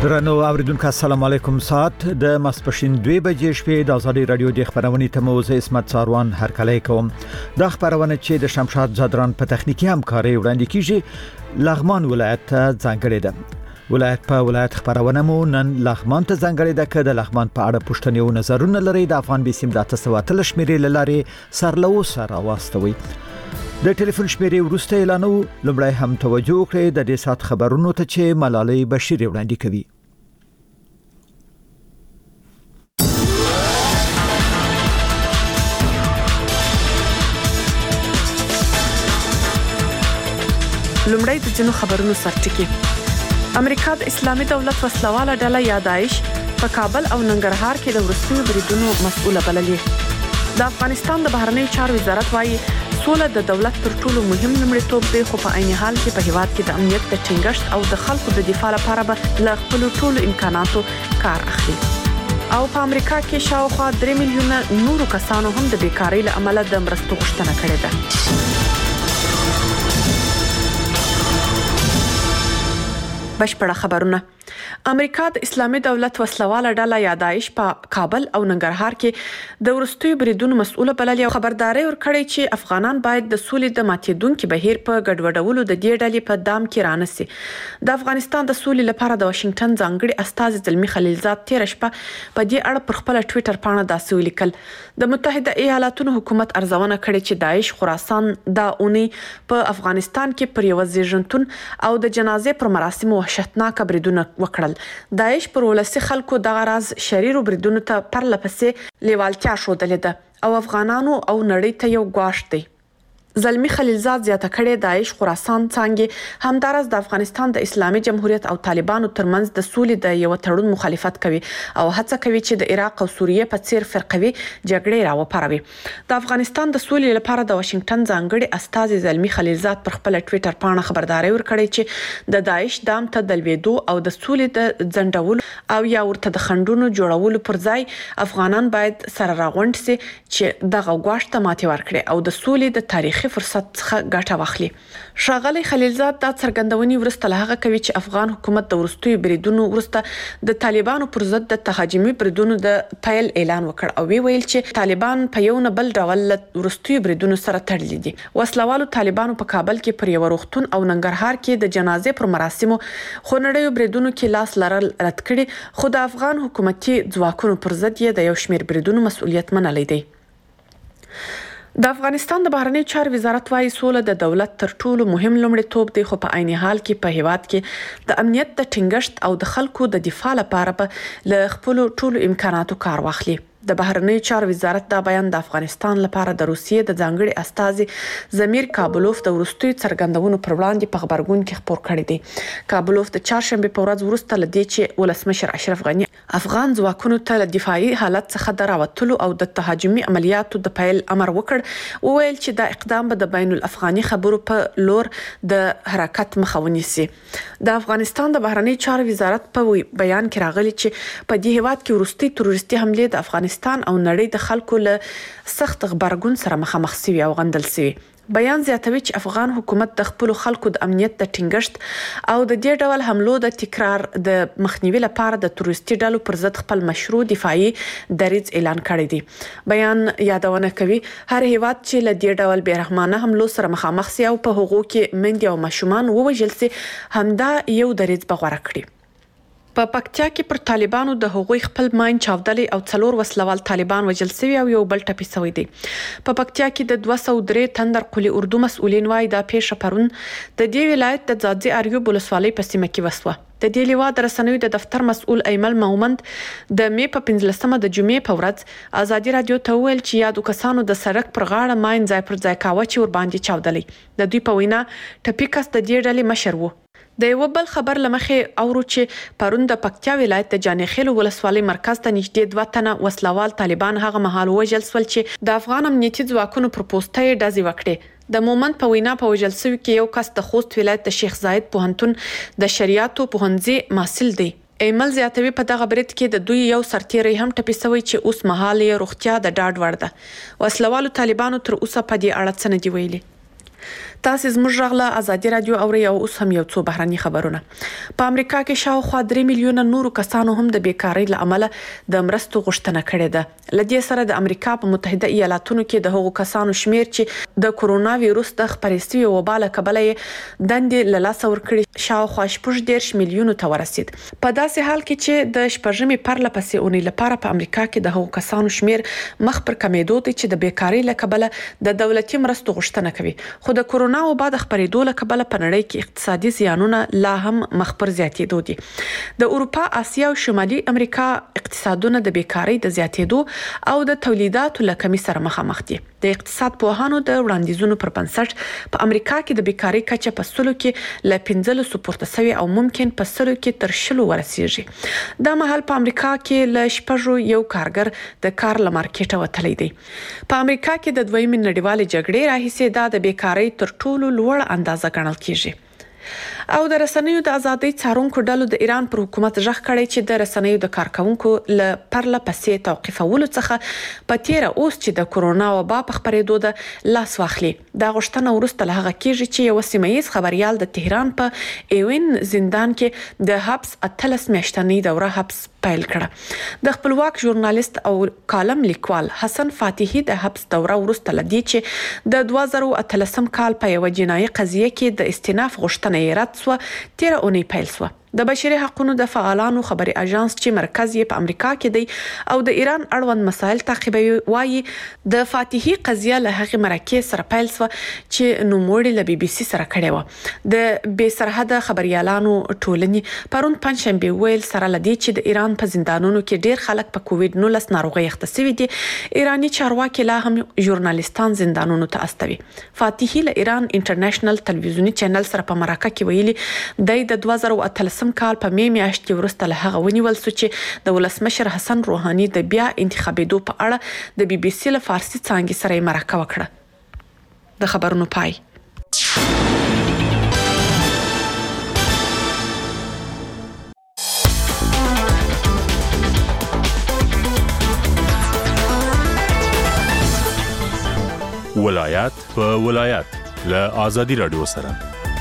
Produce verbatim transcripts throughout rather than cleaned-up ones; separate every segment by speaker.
Speaker 1: درنو اوریدونکو السلام علیکم. ساعت د ماسپښین دوه بجې شپې د ازادي رادیو د خبرونې تموز اسمت ساروان هرکلی کوم. د خبرونه چې د شمشاد زادران په تخنیکی همکاري وړاندې کیږي لغمان ولایت ته ځانګړې ده. ولایت په ولایت خبرونه مو نن لغمان ته ځانګړې ده. که د لغمان په اړه پوښتنې او نظرونه لري د افغان بیسیم د تاسو وتل شمیرې لارې سرلو سره واستوي. د ټلیفون شمیرې ورسته اعلانو. لومړی هم توجه کړئ د دې سات خبرونو ته چې ملالۍ بشیر وړاندې کوي.
Speaker 2: لومړی د جنو خبرونو سرټکی. امریکا د اسلامي دولت وسلواله ډله یا داعش په کابل او ننګرهار کې د ورستیو بریدونو مسؤله بللې. د افغانستان د بهرنیو چارو وزارت وايي سوله د دولت تر ټولو مهم لومړیتوب دی، خو په عین حال کې په هیواد کې د امنیت د ټینګښت او د خلکو د دفاع لپاره به له خپل ټولو امکاناتو کار اخلي. او په امریکا کې شاوخوا درې میلیونه نورو کسانو هم د بیکاری له امله د مرستو غوښتنه کړې ده. بشپړه خبرونه. امریکا د اسلامي دولت وسلواله ډله یا داعش په کابل او ننګرهار کې د ورستیو بریدونو مسؤله بللې او خبرداري ورکړې چې افغانان باید د سولې د ماتېدونکو بهیر په ګډوډولو د دې ډلې په دام کې رانسي. د افغانستان د سولې لپاره د واشنگټن ځانګړي استازي زلمی خلیلزاد تیر شپه په دې اړه پر خپل ټوئیټر باندې داسې ولیکل: د متحده ایالاتونو حکومت ارزونه کړې چې داعش خراسان د اونۍ په افغانستان کې پر یو ځیژنتون او د جنازې پر مراسمو وحشتناک بریدونه وکړل. داعش پر ولسی خلکو دغه راز شریرو بریدونو ته پرلپسې لیوالتیا ښودلې ده او افغانانو او نړۍ ته یو ګواښ دی. زلمی خلیلزاد زیاته کړې داعش خراسان څنګه همدارس د افغانستان د اسلامي جمهوریت او طالبانو ترمنځ د سولې د یو تړون مخالفت کوي او هڅه کوي چې د عراق او سوریه په څیر فرقوي جګړې راوپاروي. د افغانستان د سولې لپاره د واشنگټن ځانګړي استازي زلمی خلیلزاد پر خپل ټوئیټر باندې خبرداري ورکړې چې د داعش دام ته د لویدو او د سولې د ځنډولو او یا ورته د خندونو جوړولو پر ځای افغانان باید سره راغونډ شي چې دغه غواړ ته ماتې ورکړي او د سولې د تاریخ فرصت څخه ګټه واخلي. ښاغلی خلیلزاد دا څرګندونې ورسته له هغه کوي چې افغان حکومت د ورستیو بریدونو ورسته د طالبانو پر ضد د تهاجمي بریدونو د پیل اعلان وکړ او وی ویل چې طالبان په یو نه بل ډول ورستیو بریدونو سره تړلي دي. وسلوالو طالبانو په کابل کې پر یو روغتون او ننګرهار کې د جنازې پر مراسمو خونړیو بریدونو کې لاس لرل رد کړي، خو د افغان حکومتي ځواکونو پر ضد یې د یو شمیر بریدونو مسؤلیت منلی دی. د افغانستان د بهرنیو چارو وزارت وايي سوله د دولت تر ټولو مهم لومړیتوب دی، خو په عین حال کې په هیواد کې د امنیت د ټینګښت او د خلکو د دفاع لپاره به له خپل ټولو امکاناتو کار واخلي. د بهرنیو چارو وزارت دا بیان د افغانستان لپاره د روسیې د ځانګړي استازي زمیر کابلوف د ورستیو څرګندونو پر وړاندې په خبرګون کې خبر کړی دی. کابلوف د چهارشنبه په ورځ وروسته لدی چې ولسمشر اشرف غنی افغان ځواکونو ته له دفاعي حالت څخه دراوتلو او د تهاجمي عملیاتو د پیل امر وکړ. وویل چې دا اقدام به د بین الافغاني خبرو په لور د حرکت مخه ونیسي. د افغانستان د بهرنیو چارو وزارت په بیان کې راغلی چې په دې هیواد کې ورستي تروریستي حمله د افغانستان او نړۍ د خلکو له سخت غبرګون سره مخامخ شوي او غندل شوي. بیان زیاتوي چې افغان حکومت د خپل خلکو د امنیت د ټینګښت او د دې ډول حملو د تکرار د مخنیوي لپاره د تروریستي ډلو پر ضد خپل مشروع دفاعي دریځ اعلان کړی دی. بیان یادونه کوي هر هیواد چې له دې ډول بیرحمانه حملو سره مخامخ شي او په هغو کې میندې او ماشومان ووژل شي همدا یو دریځ بغوره کړي. په پکتیا کې پر طالبانو د هغوی خپل ماین چاودلي او څلور وسلوال طالبان وژل شوي او یو بل ټپي شوی دی. په پکتیا کې د دوه سوه درې تندر قلی اردو مسؤلین وايي دا پیښه پرون د دې ولایت د ځاځي اریوب ولسوالۍ په سیمه کې وسوه. د دې لیوا د رسنیو د دفتر مسؤل ایمل مومند د می په پنځلسمه د جمعې په ورځ ازادي رادیو ته ویل چې یادو کسانو د سړک پر غاړه ماین ځای پر ځای کاوه چې ور باندې چاودلي. د دوی په وینا ټپي کس د دې ډلې مشر و. د یو بل خبر لمخې اورو چې پرون د پکتیا ولایت د جانخیل ولسوالۍ مرکز ته نږدې دوه تنه وسلوال طالبان هغه مهال وژل شول چې د افغان امنیتي ځواکونو پر پوسټه یې ډزې وکړې. د مومند په وینا په وژل شوي کې یو کس د خوست ولایت د شیخ زاید پوهنتون د شریعتو پوهنځي محصل دی. ایمل زیاتوي په دغه برید کې د دوی یو سرتیری هم ټپي شوی چې اوس مهال یې روغتیا د ډاډ وړ ده. وسلوالو طالبانو تر اوسه په دې اړه څه نه دی ویلي. تاسو زموږ غلا ازادي رادیو اوري او اوس هم یو څو بهراني خبرونه. په امریکا کې شاوخوا درې میلیونه نورو کسانو هم د بیکاری لامل د مرستو غوښتنه کړې ده. لدې سره د امریکا په متحده ایالاتونو کې د هغو کسانو شمیر چې د کورونا وایروس د خپرېستو وبا له کبله دندې له لاس ورکړي شاوخوا شپږ دېرش میلیونو ته ورسید. په داسې حال کې چې د شپږمې پرله پسې اونۍ لپاره په امریکا کې د هغو کسانو شمیر مخ پر کمیدو دي چې د بیکاری له کبله د دولتي مرستو غوښتنه کوي. خو د کورونا او بعد خبرېدو له کبله په نړۍ کې اقتصادي زیانونه لا هم مخ پر زیاتېدو دي. د اروپا، آسیا او شمالي امریکا اقتصادونه د بیکاری د زیاتېدو او د تولیداتو له کمی سره مخامخ دي. د اقتصاد پوهانو د وړاندیزونو پر بنسټ په امریکا کې د بیکاری کچه په سلو کې ل پنځلس پورته شوی او ممکن په سلو کې تر شلو ورسیږي. دا مهال په امریکا کې ل شپږو یو کارګر د کار له مارکیټه وتلی دی. په امریکا کې د دویمې نړیوالې جګړې راهیسې دا د بیکاری تر ټولو لوړ اندازه ګڼل کیږي. او د رسنیو د ازادۍ څارونکو ډلو د ایران پر حکومت ژغ کړی چې د رسنیو د کارکونکو ل پرله پسې توقيفولو څخه په تیر اوس چې د کورونا وبا په خبرېدو د لاس واخلي. دا غوښتنه ورسته له هغه کېږي چې یو سیمایي خبريال د تهران په ایوین زندان کې د حبس اتلس میاشتنۍ دوره حبس پیل کړه. د خپلواک ژورنالیست او کالم لیکوال حسن فاتحي د حبس دوره ورسته لدی چې د دوه زره اتلسم کال په یو جنایي قضیه کې د استئناف غوښتنه یې رد سو تیر اونۍ پیل سو. د بشري حقوقو د فعالانو خبري اژانس چې مرکز یې په امریکا کې دی او د ایران اړوند مسایل تعقیبوي وايي د فاتحي قضیه له هغه مرکز سره پیل سو چې نوموړي له بي بي سي سره کړي و. د بې سرحده خبريالانو ټولنې پرون پنځشنبه ویل سره لدی چې د ایران په زندانونو کې ډیر خلک په کووډ نولس ناروغي اخته شوي دي. ایرانی چارواکي لا هم ژورنالیستان زندانونو ته استوي. فاتحي له ایران انټرنیشنل ټلویزیونی چینل سره په مرکه کې ویلي د دوه زره اتلسم سم کال په می میاشت کې ورسته له هغه ونیول سو چې د ولسمشر حسن روحاني د بیا انتخابېدو په اړه د بي بي سي له فارسي څانګې سره مرکه وکړه. د خبرونو پای.
Speaker 3: ولایت په ولایت له آزادي رادیو سره.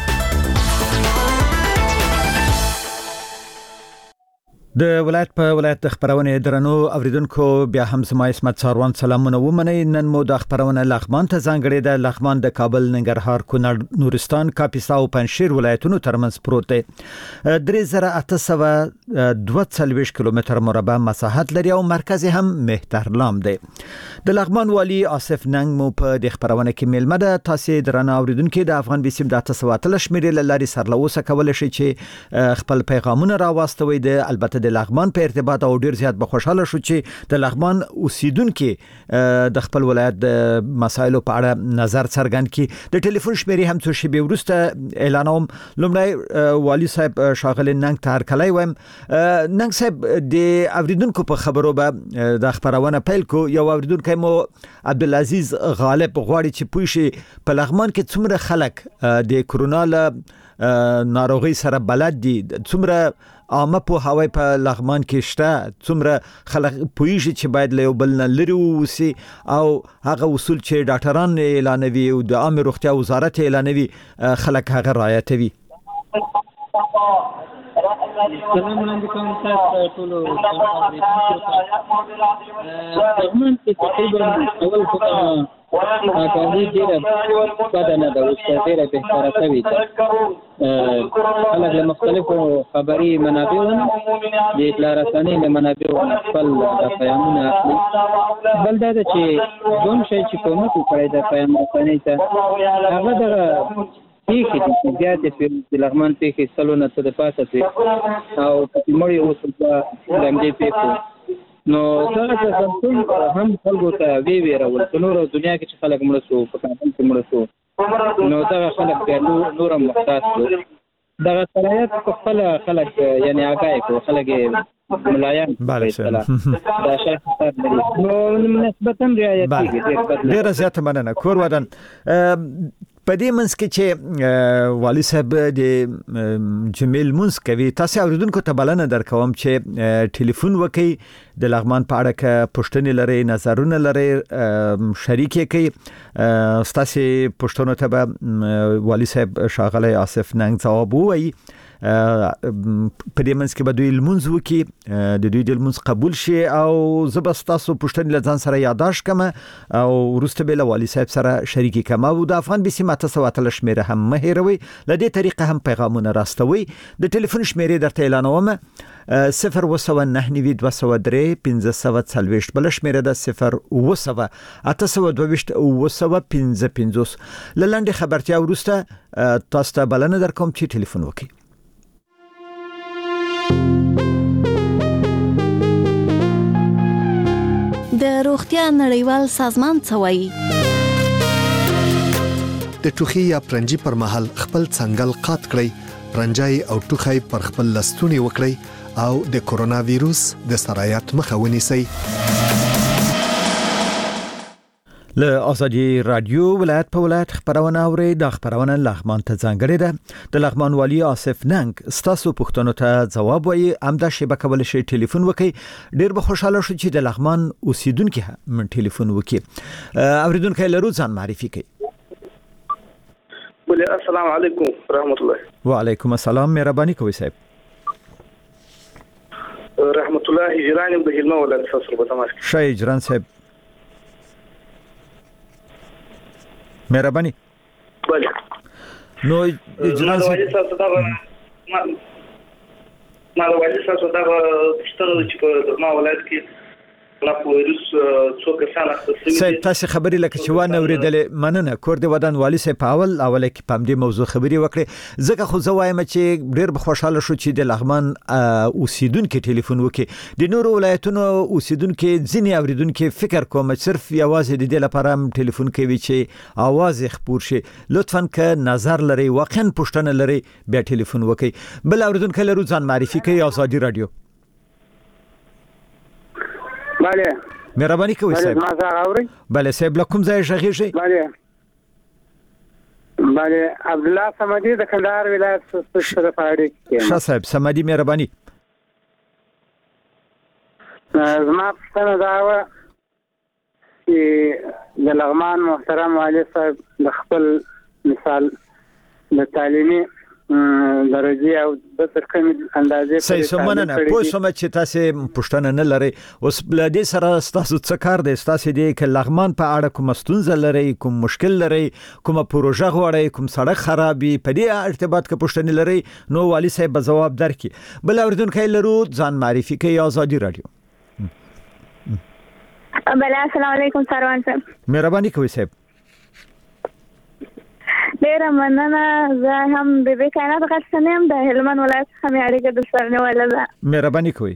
Speaker 1: د ولایت په ولایت خبرونه درنو اوریدونکو بیا هم زما اسمت ساروان سلامونه ومنئ. نن مو د خبرونه لغمان ته ځانګړې ده. لغمان د کابل، ننګرهار، کونړ، نورستان، کاپیسا او پنځشیر ولایتونو ترمنځ پروت دی. درې زره اته سوه دوه څلوېښت کیلومتر مربع مساحت لري او مرکز هم مهترلام دی. د لغمان والی آصف ننګ مو په د خبرونه کې ملمه ده. تاسو درنه اوریدونکو د افغان بیسیم د اته سوه اتلس شمیرې لاري سرلوسه کول شي چې خپل پیغامونه راوستوي. د البته د لغمان په ارتباط او ډیر زیات بخوشاله شو چې د لغمان اوسیدونکو د خپل ولایت د مسایلو په اړه نظر څرګند کړي. د ټلیفون شمیرې هم څو شیبې وروسته اعلانوم. لومړی والی صاحب شاغل ننګ ته هرکلی وایم. ننګ صاحب د اوریدونکو په خبرو به د خبرونه پیل کو. یو اوریدونکو مو عبدالعزیز غالب غواړي چې پوه شي په لغمان کې څومره خلک د کورونا له ناروغي سره بلد دي، څومره عامه په هواي په لغمان کې شته، څومره خلک پوهیږي چې باید له یو بل نه لري ووسي او هغه اصول چې ډاکټران اعلانوي او د عامه روغتیا وزارت اعلانوي خلک هغه رعایتوي.
Speaker 4: سلام علیکم تاسو ټول لغمان کې تقریبا اول څه اګاهي ډیره بدنه ده او ډیره بهتره شوې ده. خلک له مختلفو خبري منابعونو د اطلاع رسنۍ له منابعونو خپل پیغامونه اخلي. بل دا چې کوم شی چې کومه کوي د پیغام رسنۍ ته هغه د پیښې د زیاتې په لغمان پیښې سلونه څه د پاسه پی او په مړی اوس په لمدې پیښو نو دا څه هم خلکو ته وی ویرول په نور دنیا کې چې خلک مړ شو په کابل کې مړ شو نو دا خلک به نور محتاج شو. دا شرایط په خپل خلک یعنی آگاه کو خلک ملایان
Speaker 1: بله
Speaker 4: دا شرایط نو نسبتا رعایت کیږي.
Speaker 1: ډیره زیاته مننه. کور ودان په دې منځ کې چې والي صاحب د جمیل منځ کوي تاسو اوریدونکو ته بلنه درکوم چې ټلیفون وکړي د لغمان په اړه کې پوښتنې لري نظرونه لري شریک کړي تاسو پوښتنو ته به والي صاحب شاغله آصف ننګ ځواب وایي په دې منځ کې به دوی لمونځ وکړي د دوی د لمونځ قبول شي او زبستاسو پښتني لزان سره یاداش کما او ورسته به والي صاحب سره شریکی کما او د افغان بي سي ماته سواتل شمیره هم مهیروي لدې طریقه هم پیغامونه راستوي د ټلیفون شمیره درته اعلانوم صفر وسو نه نوي دوه سو درې پنځه سو څلويشت بل شمیره د صفر وسو اته سو دوه وسو پنځه پنځوس للاندې خبرتیا ورسته تاسو ته بلنه درکوم چې ټلیفون وکړي
Speaker 5: د روغتیا نړیوال سازمان څه وایي
Speaker 6: د ټوخي یا پرنجي پر مهال خپل څنګل قات کړئ پرنجای او ټوخي پر خپل لستونی وکړئ او د کورونا وایروس د سرایت مخه ونیسئ له ازادي رادیو ولایت په ولایت خبرونه اوري د خبرونه لغمان ته ځانګړي ده د لغمان والی آصف ننګ ستاسو پوښتنو ته ځواب وایي امدا شبکه ول شي ټلیفون وکي ډیر به خوشاله شو چې د لغمان اوسیدونکو من ټلیفون وکي اوریدونکو لرو ځان معرفي کوي
Speaker 7: بله السلام علیکم رحمت الله
Speaker 1: وعلیکم السلام مهرباني کوي صاحب
Speaker 7: رحمت الله هجران د هلمند ولایت فصل په تماس
Speaker 1: شای هجران صاحب مهرباني
Speaker 7: بله
Speaker 1: نو اجلاس
Speaker 7: ما ما واجب تاسو دا ستاسو چې په ما ولایت کې لا وایروس څو کسان اخته
Speaker 1: سي تاسو خبرې لکه چې وانه اوریدلې مننه کور دی ودان والی سي پاول اول کې پام دې موضوع خبري وکړي ځکه خو زه وایم چې ډېر خوشاله شو چې د لغمان اوسیدونکو ټلیفون وکړي د نورو ولایتونو اوسیدونکو ځینې اوریدونکو فکر کوم صرف یوازې د دې لپاره ټلیفون کوي چې आवाज خبر شي لطفاً ک نظر لري واقعا پښتنه لري بیا ټلیفون وکړي بل اوریدونکو لرو ځان معرفي کوي ازادي رادیو
Speaker 7: بله
Speaker 1: مهرباني کوي صاحب
Speaker 7: ما زه اوري
Speaker 1: بله صاحب لکم ځای شغیږي
Speaker 7: بله بله عبد الله سمدي د کندهار ولایت څخه پاړی کې
Speaker 1: ښه صاحب سمدي مهرباني
Speaker 7: زما څنګه دا و چې د لغمان محترم والي صاحب د خپل مثال د تعلیمي درجه او د ترکم اندازې
Speaker 1: صحیح سمونه نه پوه سم چې تاسو پښتنه نه لري اوس بل دې سره تاسو څه کار دی تاسو دې ک لغمان په اړه کوم ستونزه لري کوم مشکل لري کوم پروژه غواړي کوم سړک خرابي په دې ارتباط کې پښتنه لري نو والي صاحب جواب درکې بل اوریدونکو لرو ځان معرفي کوي ازادي رادیو
Speaker 8: بله السلام علیکم سروان صاحب
Speaker 1: مهرباني کوي صاحب
Speaker 8: ډیره مننه زه هم د دې کائنات غږ نه د هلمند ولایت څخه مې اړیکه د سره ولاله
Speaker 1: مهرباني کوي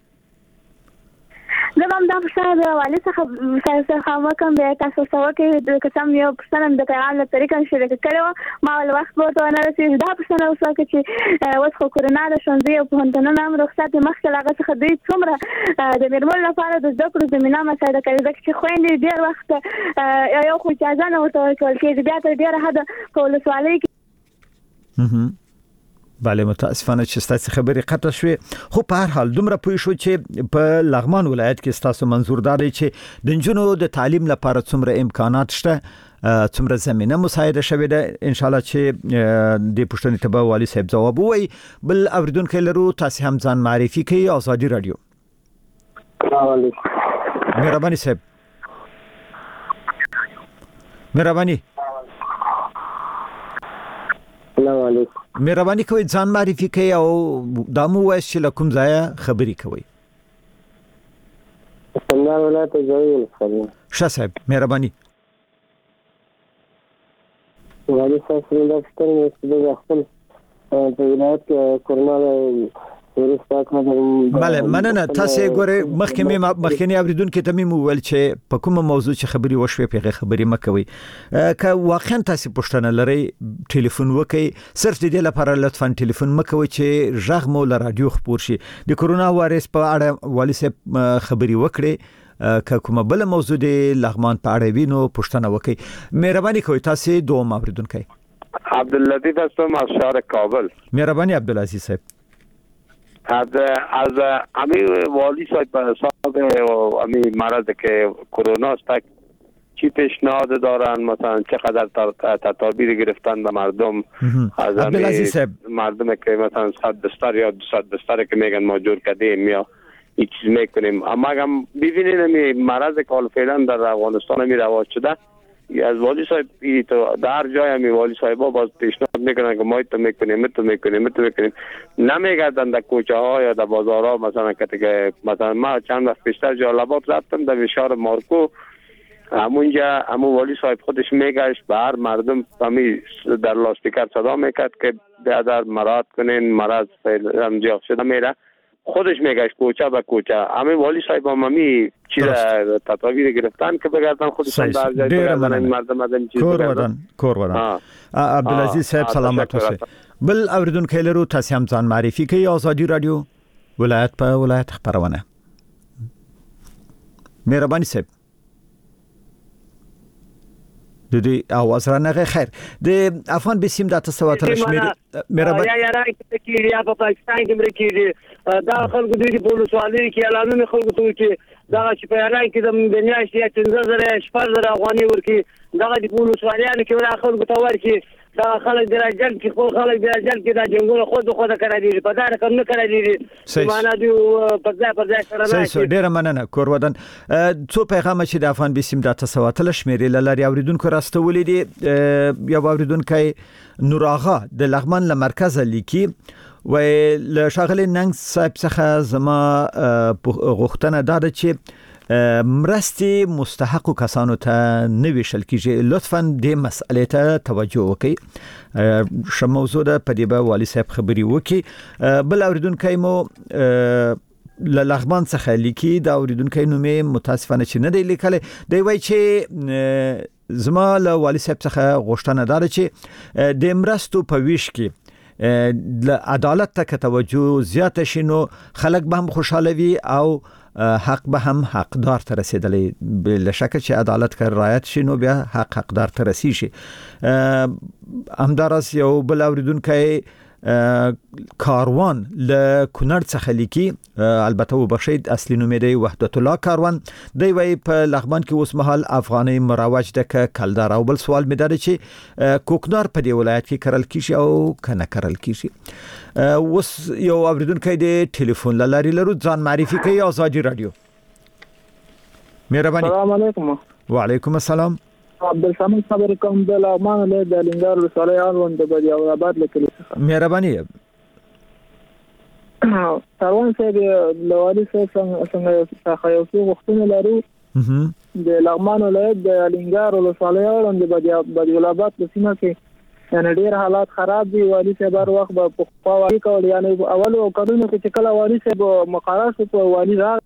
Speaker 8: زه هم دا څه د والي څخه تاسو هم کوم به تاسو سره کې د قسم یو پرسنل د پیغام له طریقې شریک کړو ما ول وخت ورته نه رسید دا پرسنل اوسه چې اوس خو کورونا د شونځي او په هندنه هم رخصت مخکې لاغه څخه دوی څومره د میرمن لپاره د ذکر زمينه مساعده کوي ځکه چې خويندې ډیر وخت یو خو اجازه نه ورته ورکول کېږي بیا تر ډیره حد په ولسوالۍ
Speaker 1: کې بله متاسفانه چې ستاسو خبرې قطع شوې خو په هر حال دومره پوه شو چې په لغمان ولایت کې ستاسو منظور داري چې د جنونو د تعلیم لپاره څومره امکانات شته څومره زمينه مساعده شوه ده ان شاء الله چې د پښتني تبع والي صاحب جواب وي بل اوریدونکو لرو تاسو هم ځان معرفي کوي ازادي رادیو مهرباني صاحب مهرباني
Speaker 7: السلام علیکم
Speaker 1: مهرباني کوي ځان معرفي کوي او دامو وایي چې لکم ځای خبري کوي
Speaker 7: څنګه ولایت ځای خبري
Speaker 1: ښه صاحب مهرباني
Speaker 7: والي صاحب څنګه ستاسو د خپل په ولایت کې کورونا
Speaker 1: بله مننه تاسو ګوره مخکې مخکنی اوریدونکو ته مې وویل چې په کومه موضوع چې خبري وشوي په خبري مکوي که واقعا تاسو پښتنه لري ټلیفون وکړي صرف د دې لپاره لطفا ټلیفون مکوي چې ژغ مو له رادیو خبر شي د کورونا وایرس په اړه والي صاحب خبري وکړي ک کومه بل موضوع د لغمان په اړه وینو پښتنه وکي مهرباني کوئ تاسو دوه اوریدونکو
Speaker 9: عبداللطیف هستم از شهر کابل.
Speaker 1: مهربانی عبدالعزیز صاحب.
Speaker 9: از از امی والی صاحب صاحب امی مرض که کرونا است چی پیشنهاد دارن مثلا چقدر تدابیر گرفتن به مردم از امی مردم که مثلا صد بستر یا صد بستر که میگن ما جور کردیم یا این چیز میکنیم اما اگم ببینید امی مرض که فعلا در افغانستان امی رواج شده از والی صاحب تو در جای امی والی صاحبا باز پیشنهاد میکنن که ما تو میکنیم تو میکنیم تو میکنیم نمیگردن در کوچه ها یا در بازارها مثلا که مثلا ما چند وقت پیشتر جالبات رفتم در شهر مارکو همونجا همون والی صاحب خودش میگشت به هر مردم همی در لاستیکر صدا میکرد که بیادر مراد کنین مرض همجا شده میره خودش میگشت کوچه به کوچه همین والی صاحب هم همی چیز تطابیر گرفتن که بگردن خودشان در جای بگردن مردم از این چیز
Speaker 1: کور ودن کور ودن عبدالعزیز صاحب سلامت اوسه بل اوریدونکو لرو تاسو هم ځان معرفي کوي آزادی رادیو ولایت په ولایت خبرونه مهرباني صاحب د دې اواز را نه خیر د افغان بسیم د تاسو ته شمیر مهرباني
Speaker 10: یا یا راځي چې یا په پاکستان کې مرکه دا خلکو دوی په ولسوالۍ کې اعلانونه خلکو ته چې دا چې په اعلان کې د دنیا شي چې زره شپږ زره افغاني ورکی دا د ولسوالیانو کې ورا خلکو ته ورکی دا خلک درجن کې خو خلک درجن کې دا جنګونه خود خود کړی دي په دا رقم نه کړی دي معنا دی په ځای په ځای سره نه
Speaker 1: صحیح ډیر مننه کور ودان څو پیغام چې د افغان بسیم د تاسو ته شمیرې لاري اوریدونکو راستولې دي یا اوریدونکو نور آغا د لغمان له مرکز لیکي و له شاغلي ننګ صاحب څخه زما غوښتنه ده چې مرستي مستحق کسانو ته نوي شل کیږي لطفاً د مسئلې ته توجه وکړئ شم موضوع ده په دې به والی صاحب خبري وکړي بل اوریدونکو مو ل لغمان څخه لیکي دا اوریدونکو نو می متاسفانه چې نه دی لیکل دی وای چې زما له والی صاحب څخه غوښتنه ده چې د مرستو په ویش کې د عدالت ته توجه زیات شینو خلک به هم خوشاله وي او حق به هم حقدار ته رسیدلی بل شک چې عدالت کړ رعایت شینو بیا حق حقدار ته رسی شي همدارس یو بل اوریدونکو کاروان له کونړ څخه لیکي البته وبخښید اصلي نوم دی وحدت الله کاروان دی وای په لغمان کې اوس مهال افغاني مروج د کلدار او بل سوال مې درته چې کوکنار په دی ولایت کې کرل کیږي او کنه کرل کیږي اوس یو اوریدونکو دی ټلیفون لاري لرو ځان معرفي کوي آزادی رادیو مهرباني
Speaker 11: السلام علیکم
Speaker 1: وعلیکم السلام
Speaker 11: عبدالصمد خبر کوم د لغمان له د لنګار رسالې اړوند د بدی او آباد لیکل
Speaker 1: مهرباني
Speaker 11: تاوان صاحب لوالي صاحب څنګه څنګه یو څه وختونه لرو د لغمان له د لنګار رسالې اړوند د بدی بدی او آباد په سیمه کې یعنی ډیر حالات خراب دي والی صاحب هر وخت په خواوالي کول یعنی اول او قانون کې چې کله والی صاحب مقرر شو په والی را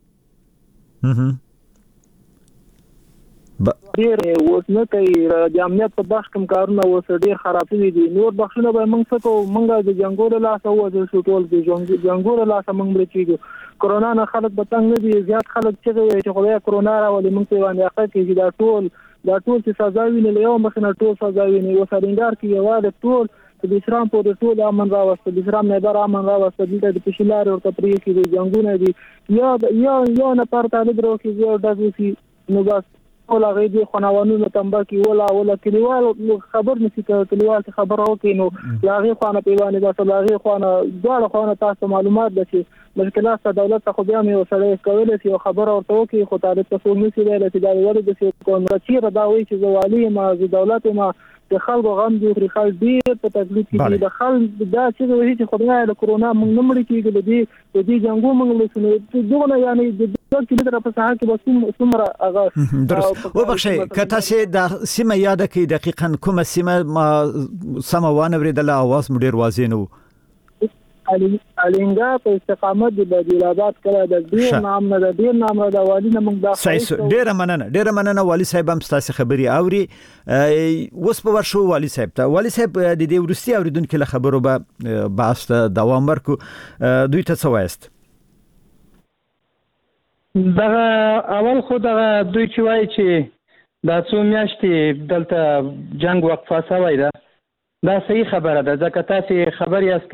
Speaker 11: ډیر اوس نه کوي د امنیت په بخش کوم کارونه اوس ډیر خراب دي نور بخښونه به موږ څه کوو موږ د جنگور لاس او د ټول د جنگور لاس موږ برچیږو کرونا نه خلک به څنګه نه دي زیات خلک چې خدای کرونا راولي موږ ته باندې اخر کې دا ټول دا ټول چې سزا ویني له یو مخنه ټول سزا ویني او سرینګار کې یو د ټول د اسلام په ټول امن راوست د اسلام نه بر امن راوست د پښلار او تفریح کې جنگونه دي یا یا یا نه پر طالب ورو کې یو دغه نو بس ولا غيدي خنوانونو تنباكي ولا ولا كليوال خبر نسي كليوال خبر او كينو لا غي خانه پیوانه بس لا غي خانه دغه خانه تاسو معلومات دشي مشکلات دولت خو بیا مې وسره کولای شي خبر ورته وکي خو طالب تاسو نسي ویل چې دا ولې د څه کوم رچیر دا وایي چې زوالي ما د دولت ما د خلکو غم دي خو خلک ډیر په تکلیف کې د خلک دا چې وایي چې خدای له کرونا موږ نه مړ کیږي د دې د دې جنگو موږ له سنو دغه یعنی د دغه کې تر په ساحه کې بس څومره هغه
Speaker 1: درست وبخښئ کته چې د سیمه یاد کې دقیقاً کومه سیمه ما سموانه ورېدل اواز مو ډیر واضح نه
Speaker 11: الینګا په استقامت د بدیلاباد کړه د ډیر نام نه د ډیر نام را د والی نه موږ دا
Speaker 1: صحیح ډیر مننه ډیر مننه والی صاحب هم ستاسو خبري اوري اوس په ورشو والی صاحب ته والی صاحب د دې ورستي اوریدونکو له خبرو به باسته دوام ورکو دوی ته څه وایست
Speaker 12: دغه اول خو دغه دوی چې وایي چې دا څو میاشتې دلته جنگ وقفه شوی ده دا صحیح خبره ده، ځکه تاسې خبر یاست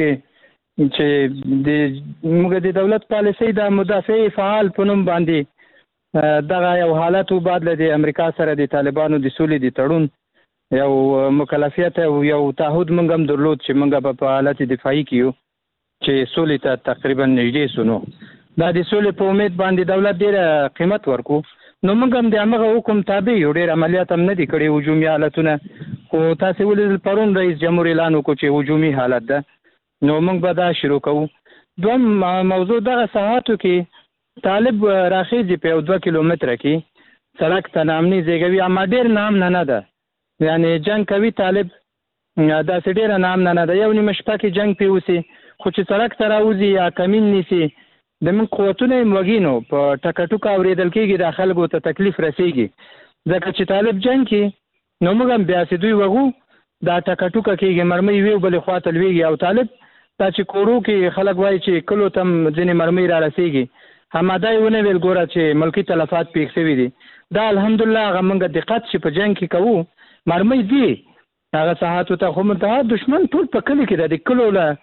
Speaker 12: چې د موږ د دولت پالیسۍ د مدافع فعال په نوم باندې دغه یو حالت و بعد له د امریکا سره د طالبانو د سولې د تړون یو مکلفیت او یو تعهد موږ هم درلود چې موږ به په حالت دفاعي کې یو چې سولې ته تقریبا نږدې سو. نو دا د سولې په امید باندې دولت ډېره قیمت ورکو، نو موږ هم د همغه حکم تابع یو، ډېر عملیات هم نه دي کړي هجومي حالتونه، خو تاسې ولیدل پرون رئیس جمهور اعلان وکړو چې هجومي حالت ده، نو موږ به دا شروع کوو. دوم موضوع دغه ساحاتو کې طالب راخیږي په یو دوه کیلومتره کې سړک ته نامني زیږوي، اما ډېر نام نه نه ده، یعنی جنگ کوي طالب داسې ډېره نام نه نه ده، یو نیمه شپه کې جنگ پې وسي، خو چې سړک ته راوځي یا کمین نیسي د موږ قوتونه یې وږي نو په ټکه ټوکه اورېدل کېږي، دا خلکو ته تکلیف رسېږي، ځکه چې طالب جنگ کې نو موږ هم بیاسې دوی وږو دا ټکه ټوکه کېږي، مرمۍ وي بلې خوا ته لوېږي، او طالب دا چې کورو کې خلک وایي چې کلو ته هم ځینې مرمۍ را رسېږي، همدا یې ونه ویل ګوره چې ملکي تلفات پېښ شوي دي. دا الحمدلله هغه موږ دقت چې په جنگ کې کوو مرمۍ دي هغه ساحاتو ته، خو منتها دشمن ټول په کلي کې ده، د کلو له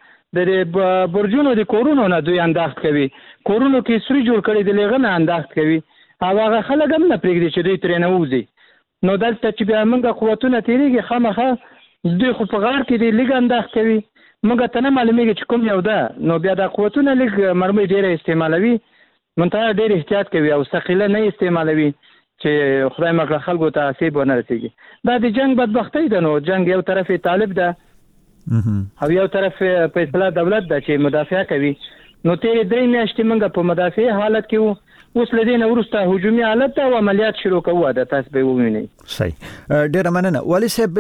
Speaker 12: د برجونو د کورونو نه دوی انداخت کوي، کورونو کې سوري جوړ کړي د لېغه نه انداخت کوي، او هغه خلک هم نه پرېږدي چې دوی ترې نه ووځي. نو دلته چې بیا موږ قوتونه تېرېږي خامخا دوی خو په غار کې د لږ انداخت کوي، موږ ته نه معلومېږي چې کوم یو ده، نو بیا دا قوتونه لږ مرمۍ ډېره استعمالوي، منتها ډېر احتیاط کوي او ثقیله نه استعمالوي چې خدای مکړه خلکو ته آسیب ونه رسېږي. دا د جنگ بدبختۍ ده، نو جنگ یو طرف طالب ده او یو طرف په اصطلاح دولت ده چې مدافع کوي. نو تیرې درې میاشتې موږ په مدافع حالت کې وو، اوس له دې نه وروسته هجومي حالت ته او عملیات شروع کوو، ده تاسو به ووینئ.
Speaker 1: صحیح، ډېره مننه. والي صاحب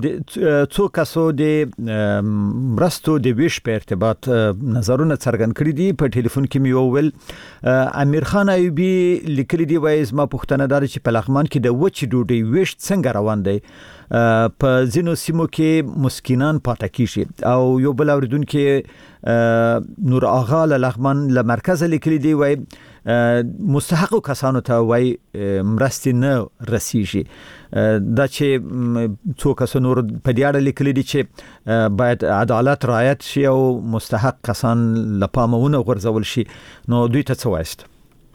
Speaker 1: څو کسو د مرستو د ویش په ارتباط نظرونه څرګند کړي دي، په ټلیفون کې مې وویل امیر خان ایوبي لیکلي دی، وایي زما پوښتنه دا ده چې په لغمان کې د وچې ډوډۍ ویش څنګه روان دی، په ځینو سیمو کې مسکینان پاتې کیږي، او یو بل اوریدونکو نور آغا له لغمان له مرکز لیکلي دی، وایي مستحقو کسانو ته وایي مرستې نه رسیږي. دا چې څو کسو نور په دې اړه لیکلي دي چې باید عدالت رعایت شي او مستحق کسان له پامه ونه غورځول شي، نو دوی ته څه وایست؟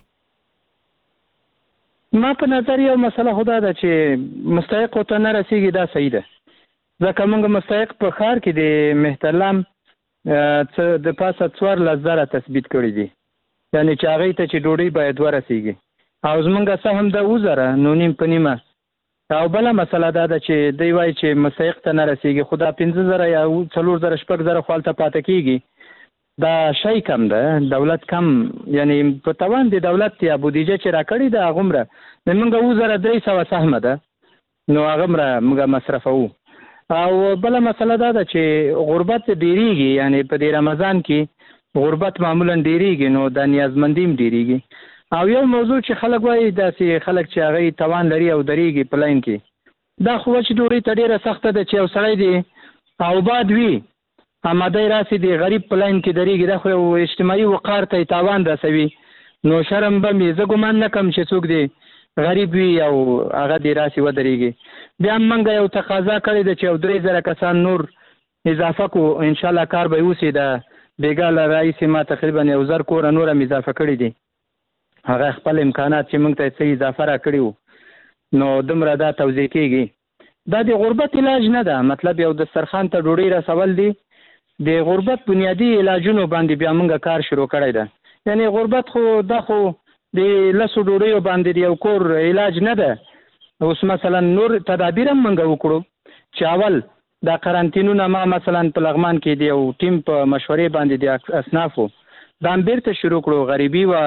Speaker 12: ما په نظر یو مسله خدا ده چې مستحق ته نه رسیږي، دا صحیح ده، ځکه موږ مستحق په ښار کې د محترلام څه د پاسه څوارلس زره تثبیت کړي دي، یعنی چې هغې ته چې ډوډۍ باید ورسیږي، او زموږ سهم ده اووه زره نو نیم په نیمه. او بله مسله دا ده چې دوی وایي چې مستحق ته نه رسیږي، خو دا پنځه زره یا څلور زره شپږ زره خو هلته پاتې کېږي، دا شی کم ده، دولت کم، یعنی په توان د دولت یا بودیجه چې راکړې ده هغومره د موږ اووه زره درې سوه سهمه ده، نو هغومره موږ مصرفوو. او بله مسله دا ده چې غربت ډېرېږي، یعنی په دې رمضان کې غربت معمولا ډېرېږي، نو دا نیازمندي هم ډېرېږي. او یو موضوع چې خلک وایي داسې خلک چې هغوی توان لري او درېږي په لاین کې، دا خو وچې ډوډۍ ته ډېره سخته ده چې یو سړی دی او باد وي آماده راسي د غریب په لاین کې درېږي، دا خو یو اجتماعي وقار ته تاوان رسوي، نو شرم به مې زه ګمان نه کوم چې څوک دی غریب وي او هغه دې راسي ودرېږي. بیا هم موږ یو تقاضا کړې ده چې یو درې زره کسان نور اضافه کړو، انشاءالله کار به وسي. د بیګا له رئیسې ما تقریبا یو زر کوره نور هم اضافه کړي دي، هغه خپل امکانات چې موږ ته څه اضافه را کړي وو، نو دومره دا توضیح کېږي. دا د غربت علاج نه ده، مطلب یو دسترخوان ته ډوډۍ رسول دي، د غربت بنیادی علاجونو باندې بیا موږ کار شروع کړی ده. یعنی غربت خو دا خو د لسو ډوډیو باندې یو کور علاج نه ده. اوس مثلا نور تدابیر هم موږ وکړو چې اول دا قرنطینونه ما مثلا په لغمان کې د یو ټیم په مشورې باندې د اصنافو دا هم بیرته شروع کړو. غریبي و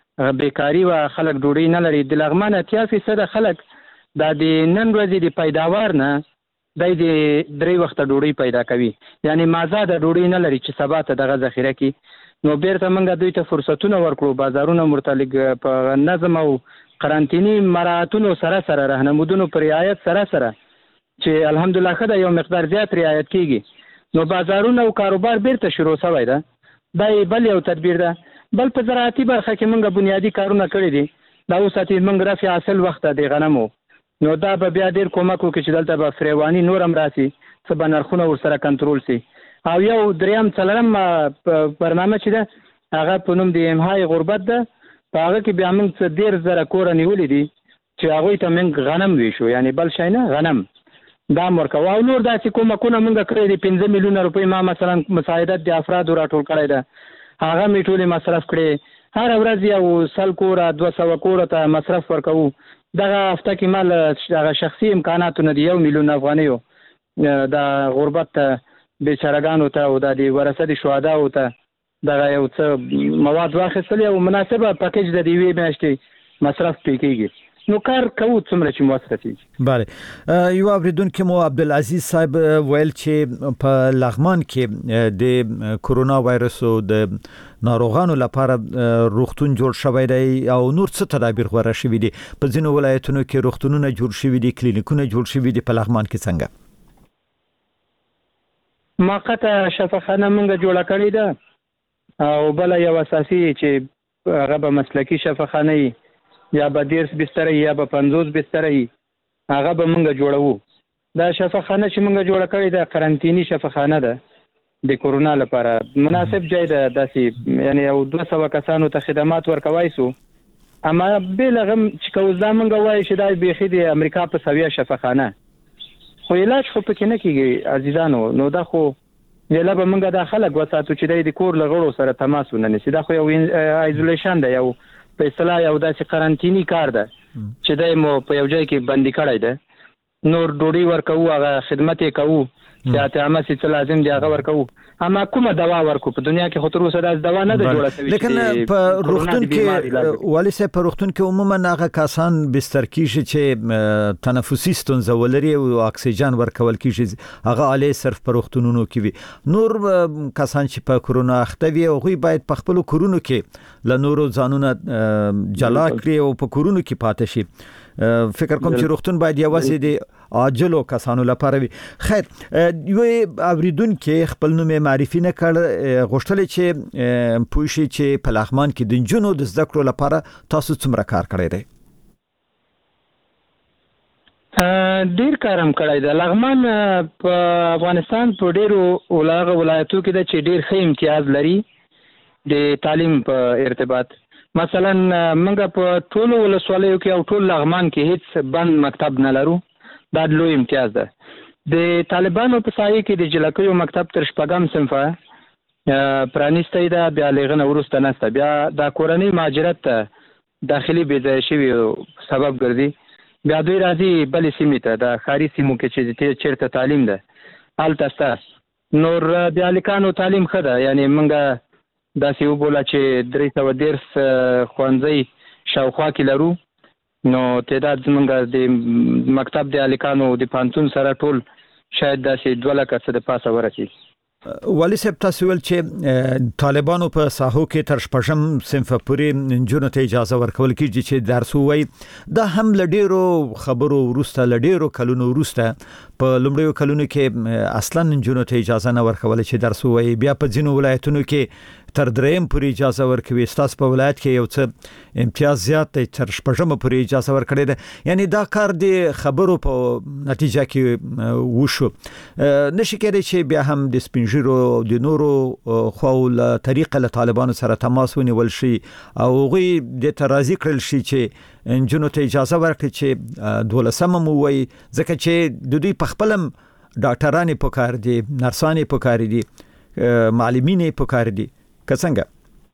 Speaker 12: بیکاري و خلک ډوډۍ نه لري. د لغمان اتیا فیصده خلک دا د نن ورځې د پیداوار نه دای د درې وخته ډوډۍ پیدا کوي، یعنی مازاده ډوډۍ نه لري چې سبا ته دغه ذخیره کړي. نو بیرته موږ دوی ته فرصتونه ورکړو، بازارونه مرتلق په نظم او قرنطیني مراعاتونو سره سره راهنمودونو پر رعایت سره سره چې الحمدلله ښه ده یو مقدار زیات رعایت کېږي، نو بازارونه او کاروبار بیرته شروع شوی ده. دا بل یو تدبیر ده. بل په زراعتي برخه کې موږ بنیادی کارونه کړی دي. دا اوس اتي موږ رافع حاصل وخت د غنمو نو دا به بیا ډیر کومک وکړي چې دلته به فریوانی نورم راسي څه به نرخونه ورسره کنټرول سي. او یو دریم څلرم برنامه چې ده هغه په نوم د امهای غربت ده. په هغه کې بیا موږ څه ډیر زره کور نیولې دي چې هغه ته موږ غنم ویشو، یعنی بل شي نه غنم دا مرکو. او نور داسې کومکونه موږ کړی دي. پنځه میلیونه روپۍ ما مثلا مساعدت د افرادو راټول کړی ده، هغه می ټولې مصرف کړي. هر ورځ یو سل کوره دوه سوه کوره ته مصرف ورکوو. دغه هفته کې مال هغه شخصي امکاناتو نه دی یو میلیون افغانیو د غربت ته بیچارهګانو ته او د ورثه د شهداو ته دغه یو څه مواد واخیستل او مناسبه پکیج د دیوی میاشتې مصرف پې کېږي. نو کار کوو څومره چې موثر شي.
Speaker 1: بله یو اوریدونکو مو عبدالعزیز صاحب ویل چې په لغمان کې د کورونا وایرس او د ناروغانو لپاره روغتون جوړ شوی دی او نور څه تدابیر غوړه شوی دي. په ځینو ولایتونو کې روغتونونه جوړ شوی دي، کلینیکونه جوړ شوی دي. په لغمان کې څنګه؟
Speaker 12: موقته شفاخانه موږ جوړه کړې ده او بل یو اساسي چې هغه به مسلکی شفاخانه یا به دیرس بسترې یا به پنځوس بسترې هغه به موږ جوړوو. دا شفاخانه چې موږ جوړه کړې ده قرنطینی شفاخانه ده د کورونا لپاره. مناسب ځای ده، داسې یعنی یو دوه سوه کسانو ته خدمات ورکوای سو. اما بلغه چې کوز دا موږ وایو چې دا بیخي د امریکا په سویه شفاخانه خو علاج خو پکې نه کیږي عزیزانو. نو دا خو یلا به موږ د خلک وساتو چې د کور لغړو سره تماس ونه نیسي. دا خو یو ایزولیشن ده، یو په اصطلاح یو داسې قرنطینی کار ده چې دای مو په یو ځای کې بندي کړی ده. نور ډوډۍ ورکوو، هغه خدمت یې کوو چې اطعامه چې لازم دی هغه ورکوو. اما کومه دوا ورکو په دنیا کې خو تر اوسه دا دوا نه ده جوړه شوې.
Speaker 1: لیکن په روغتون کې والي صاحب په روغتون کې عموما هغه کسان بستر کیږي چې تنفسي ستونزه ولري او اکسیجن ورکول کیږي، هغه الی صرف په روغتونونو کې وي. نور کسان چې په کورونا اخته وي هغه باید په خپل کورونو کې ل نورو ځانونه جلا کړي او په کورونو کې پاتې شي. فکر کوم چې روغتون باید یوازې د عاجلو کسانو لپاره وي. خیر یو اوریدونکو خپل نوم معرفي نه کړ، غوښتل چې پوښي چې په لغمان کې د جنونو د زده کړو لپاره تاسو څومره کار کړی دی؟
Speaker 12: ډیر کارم کړی دی. لغمان په افغانستان په ډیرو ولایتو کې د چې ډیر ښه امتیاز لري د تعلیم په ارتباط. مثلا موږ په ټولو ولسوالیو کې او ټول لغمان کې هیڅ بند مکتب نه لرو. دا لوی امتیاز ده. د طالبانو په سایه کې د جلکیو مکتب تر شپږم صنفه پرانیستی ده، بیا لغنه ورسته نسته. بیا د کورنۍ مهاجرت ته داخلي بې شوي سبب ګرځي. بیا دوی راځي بلې سیمې ته، د ښاري سیمو کې چې چیرته تعلیم ده هلته شته. نور بیا هلکانو تعلیم ښه ده، یعنی موږ داسې وبوله چې درې سوه دېرش ښوونځي شاوخوا کې لرو. نو تعداد زمونږ د مکتب د هلکانو د پوهنتون سره ټول شاید داسې دوه لکه څه د پاسه ورسېږي.
Speaker 1: والي صاحب تاسو ویل چې طالبانو په ساحو کې تر شپږم صنف پورې نجونو ته اجازه ورکول کیږي چې درس ووایي. دا هم لډیرو خبرو ورسته لډیرو کلونو ورسته په لومړیو کلونو کې اصلا نجونو ته اجازه نه ورکول چې درس ووایي. بیا په ځینو ولایتونو کې تر دریم پورې اجازه ورکوي. ستاسو په ولایت کې یو څه امتیاز زیات دی، تر شپږم پورې اجازه ورکړې ده. یعنی دا کار د خبرو په نتیجه کې وشو. نشي کېدای چې بیا هم د سپینږیرو د نورو خواو له طریقه له طالبانو سره تماس ونیول شي او هغوی د ترازی کړل شي چې انجونو ته اجازه ورکړي چې دولسمه مو وایي، ځکه چې د دوی په خپلم ډاکټرانې پکار دي، نرسانې پکار دي، معلمینې پکار دي. که څنګه؟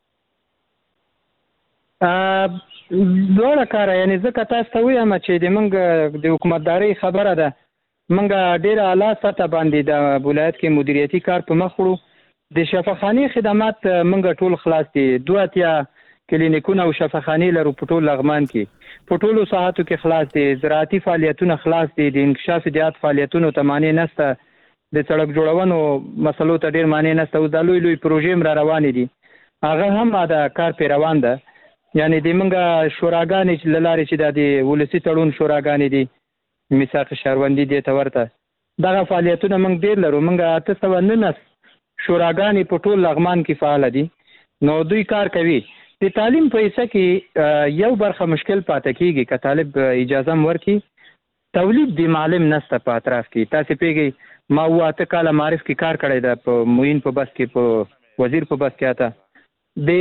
Speaker 12: دوړه کار یعنی ځکه تاسو ته وایم چې د منګ د حکومتداري خبره ده. منګ ډیر اعلی سطح باندې د ولایت کې مدیریتي کار په مخ وړو. د شفاخاني خدمات منګ ټول خلاص دي. دوه اتیا کلینیکونه او شفاخاني لرو په ټول لغمان کې. په ټولو ساحاتو کې خلاص دي. زراعتي فعالیتونه خلاص دي. د انکشاف دیات فعالیتونو ته معنی نشته. د سړک جوړونو مسلو ته ډیر معنی نشته. اوس د لوی لوی پروژې را روانې دي، هغه هم د کار په روان ده. یعنی د منګه شوراګانې چې لارې چې د ولسی تړون شوراګانې دي، میثاق شهروندي دي ته ورته دغه فعالیتونه موږ ډیر لرو. موږ اته سوه نولس شوراګانې په ټول لغمان کې فعال دي. نو دوی کار کوي. د تعلیم په حصہ کې یو برخه مشکل پاتې کیږي که طالب اجازه ورکړي. تولید د معلم نسته په اطراف کې. تاسو پیږي ما واته کاله معرف کې کار کړی ده په موین په بس کې په وزیر په بس کې آتا. د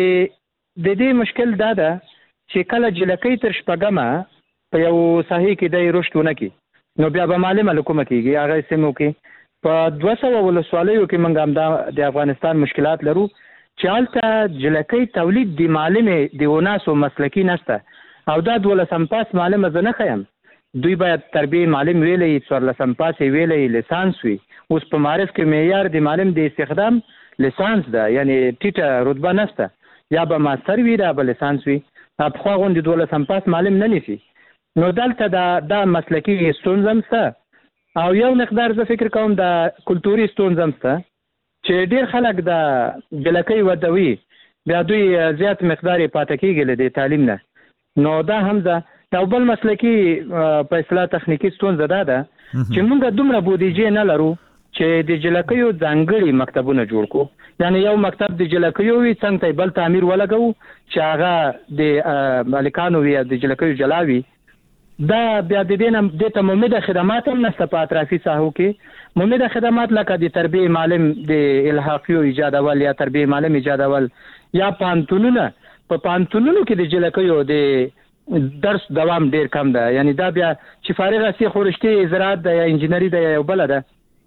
Speaker 12: د دې مشکل دا ده چې کله جلکۍ تر شپږمه په یو ساحې کې د رشد ونه کی نو بیا به معلم لکومه کیږي هغه سیمو کې په دوه سوه ولسوالیو کې موږ هم د افغانستان مشکلات لرو چې هلته جلکۍ تولید د معلم د وناسو مسلکي نشته او دا دولسم پاس معلم زه نه ښیم. دوی باید تربیه معلم ویلی څوارلسم پاس ویلی لیسانس وي. اوس په معرف کې معیار د معلم د استخدام لیسانس ده یعنی ټیټه رتبه نشته یا به ماستر وي یا به لیسانس وي. پخوا غوندې دولسم پاس معلم نه نیسي. نو دلته دا دا مسلکي ستونزه هم شته او یو مقدار زه فکر کوم د کلتوري ستونزه هم شته چې ډېر خلک د جلکۍ ودوي بیا دوی زیات مقدار یې پاتې کېږي له دې تعلیم نه. نو دا هم ده. یو بل مسلکي په اصطلاح تخنیکي ستونزه دا ده چې موږ دومره بودیجې نه لرو چې د جلکیو ځانګړي مکتبونه جوړ کړو. یعنی یو مکتب د جلکیو وي څنګه ته بل تعمیر ولګو چې هغه د مالکانو وي د جلکیو جلاوي. دا بیا د دې نه د ته ممده خدمات هم نشته په اطرافي ساحو کې. ممده خدمات لکه د تربیه معلم د الحاقیو ایجادول یا تربیه معلم ایجادول یا پانتونونه. په پانتونونو کې د جلکیو د درس دوام ډیر کم ده. یعنی دا بیا چې فارغ اسی خورشتي زراعت ده یا انجینری ده یا یو بل ده.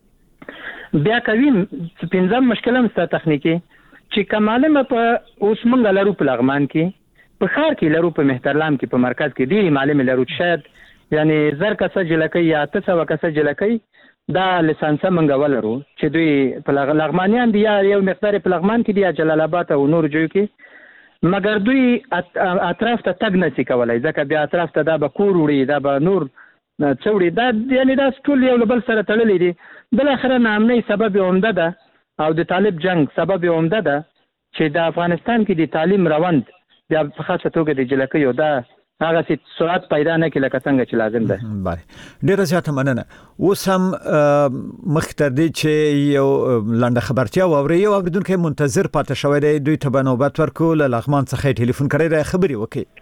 Speaker 12: بیا کوي پنځم مشکل هم ست تخنیکی چې کمالم په اوس مونږ لرو په لغمان کې په ښار کې لرو په مهترلام کې په مرکز کې ډېری معلم لرو چې شاید یعنی زر کسه جلکۍ یا اته سوه کسه جلکۍ دا لیسانسه مونږ ولرو چې دوی په لغمانیان دي یا یو مقدار په لغمان کې دي یا جلال آباد او نور ځایو کې مګر دوی اطراف ته تګ نشي کولی ځکه بیا اطراف ته دا به کور وړي دا به نور څه وړي دا یعنی دا ټول یو له بل سره تړلي دي. بالاخره ناامنۍ سبب عمده ده او د طالب جنگ سبب عمده ده چې د افغانستان کې د تعلیم روند بیا په خاصه توګه د جلکیو دا هغه چې سرعت پیدا نه کړي لکه څنګه چې لازم ده.
Speaker 1: بله ډېره زیاته مننه. اوس هم مخکې تر دې چې یو لنډه خبرتیا واورئ یو اورېدونکی منتظر پاتې شوی دی. دوی ته به نوبت ورکړو. له لغمان څخه یې ټلیفون کړی دی خبرې وکړي.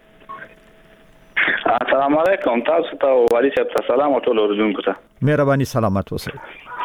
Speaker 13: السلام علیکم. تاسو ته والي صاحب ته سلام او ټول اورېدونکو ته
Speaker 1: مهرباني سلامت اوسئ.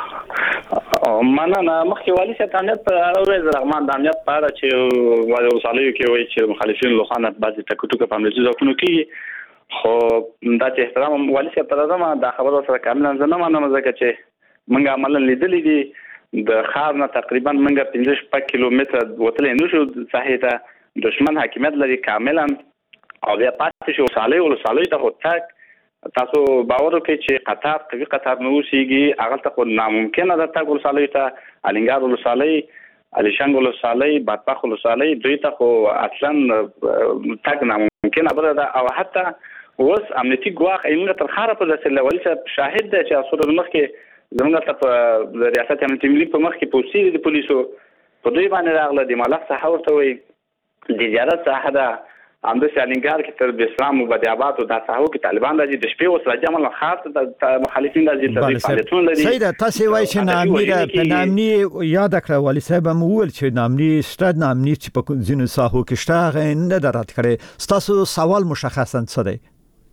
Speaker 13: مننه. مخکې والي صاحب ته امنیت په اړه وویل د لغمان د امنیت په اړه چې والي ولسوالیو کې وایي چې مخالفین له خوا نه بعضې ټکو ټوکه په امنیتي ځواکونو کېږي خو دا چې احترام والي صاحب ته راځم دا خبره سره کاملا زه نه منم ځکه چې موږ عملا لیدلي دي د ښار نه تقریبا موږ پنځه شپږ کیلومتره وتلی نه شو ساحې ته دشمن حاکمیت لري کاملا او بیا پاتې شو ولسوالۍ ولسوالیو ته خو تګ تاسو باور وکړئ چې قطار قوي قطار نه اوسېږي هغه ته خو ناممکنه ده تګ ولسوالیو ته الینګار ولسوالۍ علیشنګ ولسوالۍ بادپخ ولسوالۍ دوی ته خو اصلا تګ ناممکنه خبره ده او حتی اوس امنیتي ګواښ موږ تر ښاره په داسې والي صاحب شاهد دی چې څو ورځې مخکې زموږ ته په ریاست امنیتي ملي په مخ کې پوسټې دي د پولیسو په دوی باندې راغله د مالخ ساحه ورته وایي د زیارت ساحه ده همداسې الینګار کې تر بسلام او بدیاباد او دا ساحو کې طالبان راځي د شپې اوس راځي عمل خاص د مخالفین راځي تر فعالیتونه لري.
Speaker 1: سید تاسو وایي چې نامني په نامني یاد کړه والي صاحب هم وویل چې نامني ستاد نامني چې په ځینو ساحو کې شته هغه نه درات کړي. تاسو سوال مشخصا څه دی؟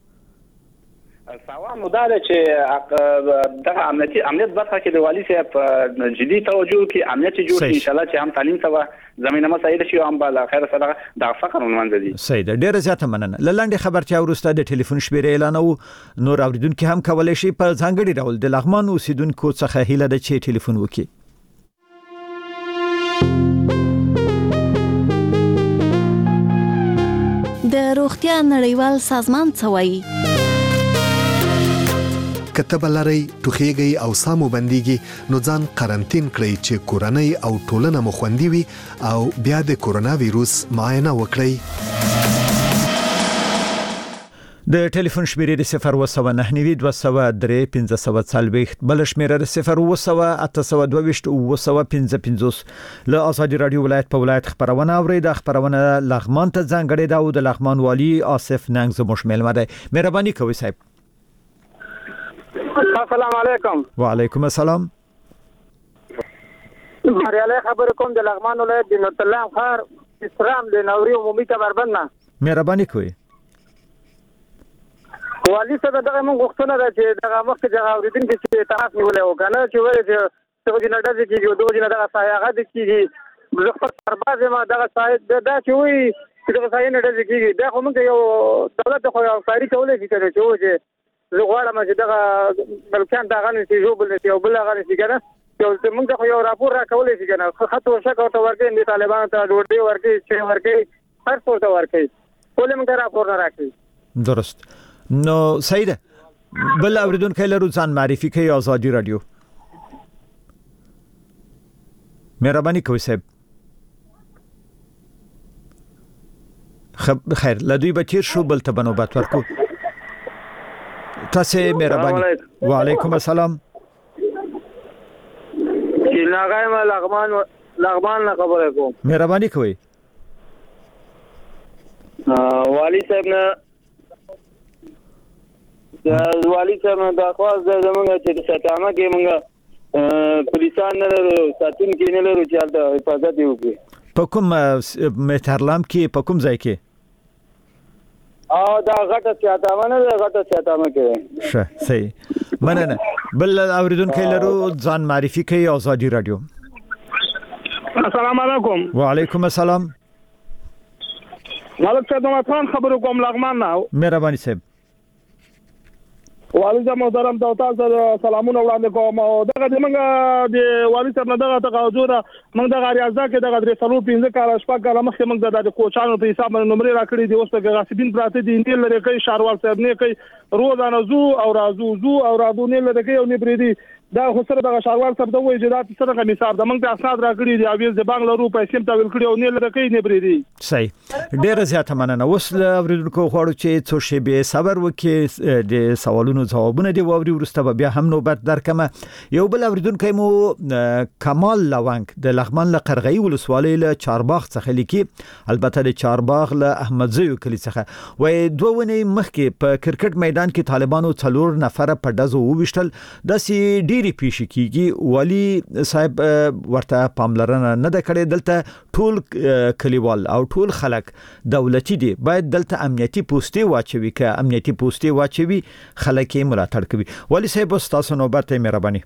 Speaker 13: سوال مو دا ده چې دغه امنیتي امنیت برخه کې د والي صاحب جدي توجه کې امنیت جوړ شي ان شاء الله چې هم تعلیم ته زمينه مسایل شي او هم بل خیر سره د فقر ونوند دي.
Speaker 1: سید ډیره زیاته مننه. لاندې خبرتیا ورسته د ټلیفون شمیره اعلان او نور اوریدونکو هم کولای شي په ځانګړي ډول د لغمان اوسیدونکو څخه هیله ده چې ټلیفون وکړي.
Speaker 5: د روغتیا نړیوال سازمان څه وایي؟
Speaker 14: کتب لري ټوخیږي او سامو بنديږي نو ځان قرنټین کړئ چې کورنۍ او ټولنه مو خوندي وي او بیا د کورونا وایروس معاینه وکړئ.
Speaker 1: د ټلیفون شمیرې د صفر و سوه نهه نوي دوه سوه درې پنځه سوه څلوېښت بل شمیره د صفر و سوه اته سوه دوه ویشت اوه سوه پنځه پنځوس. له ازادي رادیو ولایت په ولایت خبرونه اوري. د خبرونه لغمان ته ځانګړې ده او د لغمان والي آصف ننګ زموږ مېلمه دی. مهرباني کوئ صاحب.
Speaker 10: السلام علیکم.
Speaker 1: وعلیکم السلام.
Speaker 10: مریاله خبر کوم د لغمان ولایت د نورتلام ښار اسلام د نوري عمومي کمربند نه
Speaker 6: مهرباني کوئ
Speaker 10: والي صاحب دغه موږ غوښتنه ده چې دغه وخت دغه اوریدونکو چې تاسو نیولې و کنه چې وایي چې څو جنا دغه کېږي دوه جنا دغه سایغه د کېږي زه خپل سرباز ما دغه سایت دا چې وایي چې دغه سایه نه دغه کېږي دا خو موږ یو دولت خو یو کاری کولای شي کنه چې وایي زه غواړم چې دغه بلکان دغه نه چې یو بل نه یو بل هغه نه کنه یو موږ خو یو راپور را کولای شي کنه خاطر شک او ورګي د طالبانو ته ډوډۍ ورګي چې ورګي هر څه ته ورګي ولې موږ راپور نه راکړي
Speaker 6: درست نو سید بل اوریدونکو لرو ځان معرفي کوي آزادي رادیو مهرباني کوئ صاحب خب خیر لدوی بچیر شو بل ته بنوبت ورکو تاسو مهرباني وعلیکم السلام
Speaker 10: چې ناغای ما لغمان لغمان نه خبره کوم
Speaker 6: مهرباني کوئ
Speaker 10: والی صاحب نه د والی صاحب نه د خواص د زمونږ چې ستامه کې مونږ پولیسان نه لرو ساتون کې نه لرو چې د حفاظت وکړي
Speaker 6: په کوم مهترلام کې په کوم ځای کې
Speaker 10: او دا غټه سیاتامه نه غټه سیاتامه کې
Speaker 6: ښه صحیح مننه بل اوریدونکو لرو ځان معرفي کوي آزادي رادیو
Speaker 15: السلام علیکم
Speaker 6: وعلیکم السلام
Speaker 15: مالک صاحب خان خبرو کوم لغمان نه
Speaker 6: مهرباني صاحب
Speaker 15: والي صاحب محترم ته تاسو سلامونه وړاندې کوم او دغه د منګه د والي صاحب نه دغه تقاضا موږ د غریازه کې دغه درې سلو پنځه کال شپږ کال مخکې موږ د کوچانو په حساب باندې نمبر راکړي دي اوس په غاسبین پراته دي نه لري کوي شاروال صاحب نه کوي روزانه زو او رازو زو او رادو نه لري کوي او نه بریدي دا خو سره دغه شاروال صاحب د وایي چې دا سره کوم حساب د موږ د اسناد راکړي دي اویز د بانګ لرو پیسې ته ویل کړي او نه لري کوي نه بریدي
Speaker 6: صحیح ډیر زیاته مننه اوس اوریدونکو غواړو چې څو شی به صبر وکړي د سوالونو ځوابونه دی ووري ورسته بیا هم نوبت درکمه یو بل اوریدونکو مو کمال لوانک د لغمان له قرغی ولسوالۍ له چارباغ څخه لیکي البته د چارباغ له احمدزیو کلی څخه وای دوه ونی مخکې په کرکټ میدان کې طالبانو څلور نفر په دزو ووشتل د سی ډيري پیش کیږي ولی صاحب ورته پاملرنه نه د کړې دلته ټول کلیوال او ټول خلک دولتي دي باید دلته امنیتي پوسټي واچوي که امنیتي پوسټي واچوي خلک یې ملاتړ کوي ولی صاحب تاسو نوبت مهرباني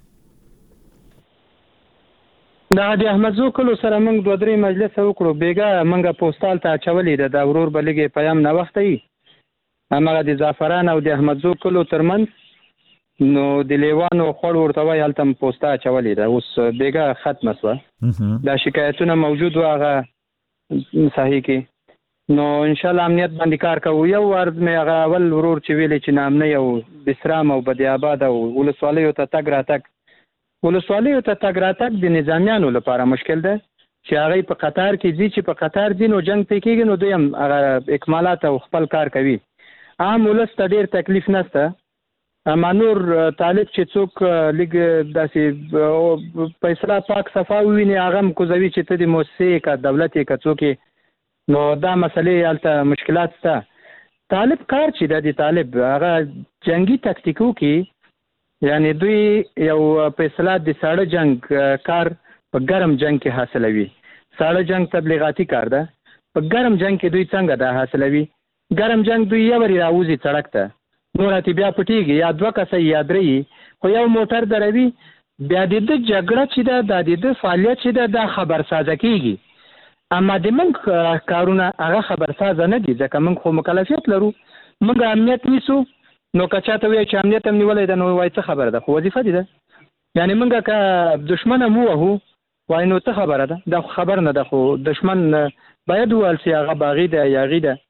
Speaker 12: دا د احمدزو کلو سره موږ دوه درې مجلس وکړو بیګه موږ پوسټال ته چولې د ورور بلګي پیام نه وختي هغه د زعفران او د احمدزو کلو ترمن نو د لیوانو خور ورته وای هلته پوسټا چولې ده اوس بیګه ختم شوه دا شکایتونه موجود و هغه صحیح کې نو ان شاء الله امنیت باندې کار کوو یو ورځ مې هغه اول ورور چې ویلې چې نامنه یو بسرام او بدی آباد او ولسوالیو ته تګ راتګ ولسوالیو ته تګ راتګ د نظامیانو لپاره مشکل ده چې هغه په قطار کې ځي چې په قطار دي نو جنگ پې کېږي نو دوی هم هغه اکمالات او خپل کار کوي عام ولس ته ډېر تکلیف نشته اما نور طالب چې څوک لګ داسې پیسې پاک صفا ویني هغه کوزوي چې ته د موسسې کا دولت کا څوک نو دا مسلې البته مشکلات شته طالب کار چې د طالب هغه جنگي تکتیکو کې یعنی دوی یو فیصله د ساړه جنگ کار په ګرم جنگ کې حاصلوي ساړه جنگ تبلیغاتي کار ده په ګرم جنگ کې دوی څنګه دا حاصلوي ګرم جنگ دوی یو ری راوځي سړک ته نور ته بیا پټیږي یا دوه کسه یا درې خو یو موټر دروي بیا د جګړه چې دا د د فعالیت چې دا خبر سازه کیږي اما د موږ کارونه هغه خبر سازه نه دي ځکه موږ خو مکلفیت لرو موږ امنیت نیسو نو کچاته وی چې امنیت هم نیولای د نو وای څه خبره ده خو وظیفه دي ده یعنی موږ که دشمن مو وو وای نو څه خبره ده دا خبر نه ده خو دشمن باید ولسی هغه باغی ده یاغی ده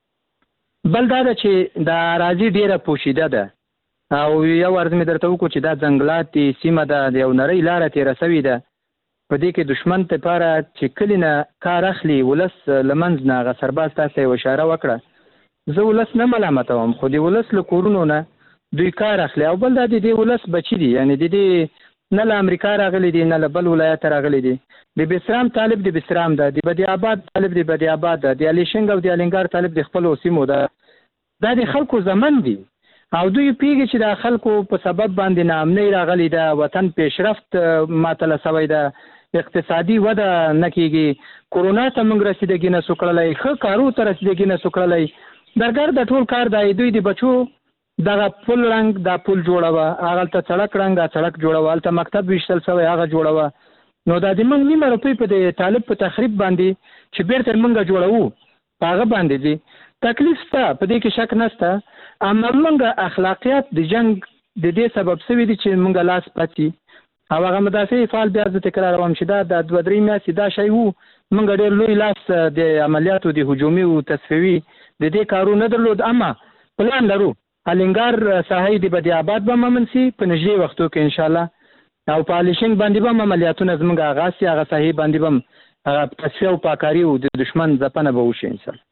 Speaker 12: بل دا چې دا راځي ډیره پوشیده ده او یو ورځ مې درته وکړو چې دا ځنګلات دي سیمه ده د یو نری لاره تیره سوې ده په دې کې دشمن ته لپاره چې کلی نه کار اخلي ولس لمنځ نه هغه سرباز تاسو یې اشاره وکړه زه ولس نه ملامتوم خو د ولس له کورونو نه دوی کار اخلي او بل دا د دې ولس بچي دي یعنی د دې نه له امریکا راغلي دي نه له بل ولایت راغلي دي د بسرام طالب د بسرام ده د بدی آباد طالب د بدی آباد ده د الیشنګ او د الینګار طالب د خپل سیمو ده دا د خلکو زمن دي او دوی پیږي چې د خلکو په سبب باندې نامنۍ راغلي ده وطن پیشرفت ماته لسوي ده اقتصادي وده نه کیږي. کورونا ته موږ رسیدګي نه سوکړلای، ښه کارو ته رسیدګي نه سوکړلای. درګر د ټول کار د دوی د بچو دغه پل رنګ دا پل جوړوه، هغه ته سړک رنګ دا سړک جوړوه، هلته مکتب ویشتل سوی هغه جوړوه. نو دا د موږ نیمه روپۍ په د طالب په تخریب باندې چې بیرته موږ جوړوو په هغه باندې دي. تکلیف شته، په دې کې شک نشته، اما موږ اخلاقیات د جنگ د دې سبب سوي دي چې موږ لاس پاتې او هغه مدافع فعال بیا زه تکراروم چې دا د دوه درې میاشتې دا شی وو، موږ ډېر لوی لاس د عملیاتو د هجومي او تصفیوي د دې کارو نه درلود. اما پلان لرو الینګار ساحې د بدی آباد به ممنسي په نږدې وختو کې ان شاء الله، او پالیشنګ باندې به عملیاتونه زموږ آغاز سي، هغه ساحې باندې به تصفیه او پاکاري او د دشمن ځپنه به وشي ان شاء الله.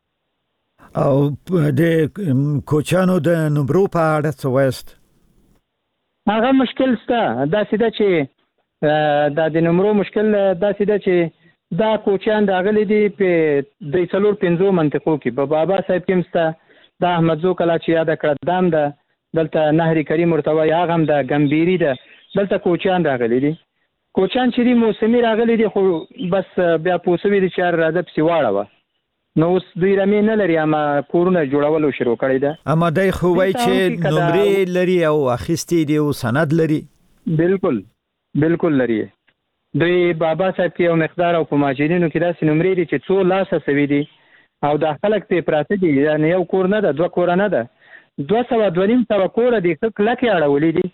Speaker 1: او د کوچانو د نمبرو په اړه څه وایست؟
Speaker 12: هغه مشکل شته، داسې ده چې دا د نمبرو مشکل داسې ده چې دا کوچان راغلي دي په درې څلور پنځو منطقو کې، په بابا صاحب کې مسته، دا احمدزو کلا چې یاد کړه دام ده، دلته نهر کریم مرتوی هغه هم ده، ګمبيري ده، دلته کوچان راغلي دي. کوچان چې دي موسمي راغلي دي، خو بس بیا پوسوي دي چې راځه پسې واړه، نو اوس دوی رمې نه لري، اما کورونه جوړولو شروع کړی ده.
Speaker 1: اما دای خو وایي چې نمرې لري او اخیستې دي او سند لري.
Speaker 12: بالکل بالکل لري. دوی بابا صاحب کې یو مقدار او په ماجرینو کې داسې نمرې دي چې څو لاسه سوي دي او دا خلک ته پراته دي، یعنی یو کور نه ده، دوه کور نه ده، دوه سوه دوه نیم سوه کوره دي کلکې اړولې دي.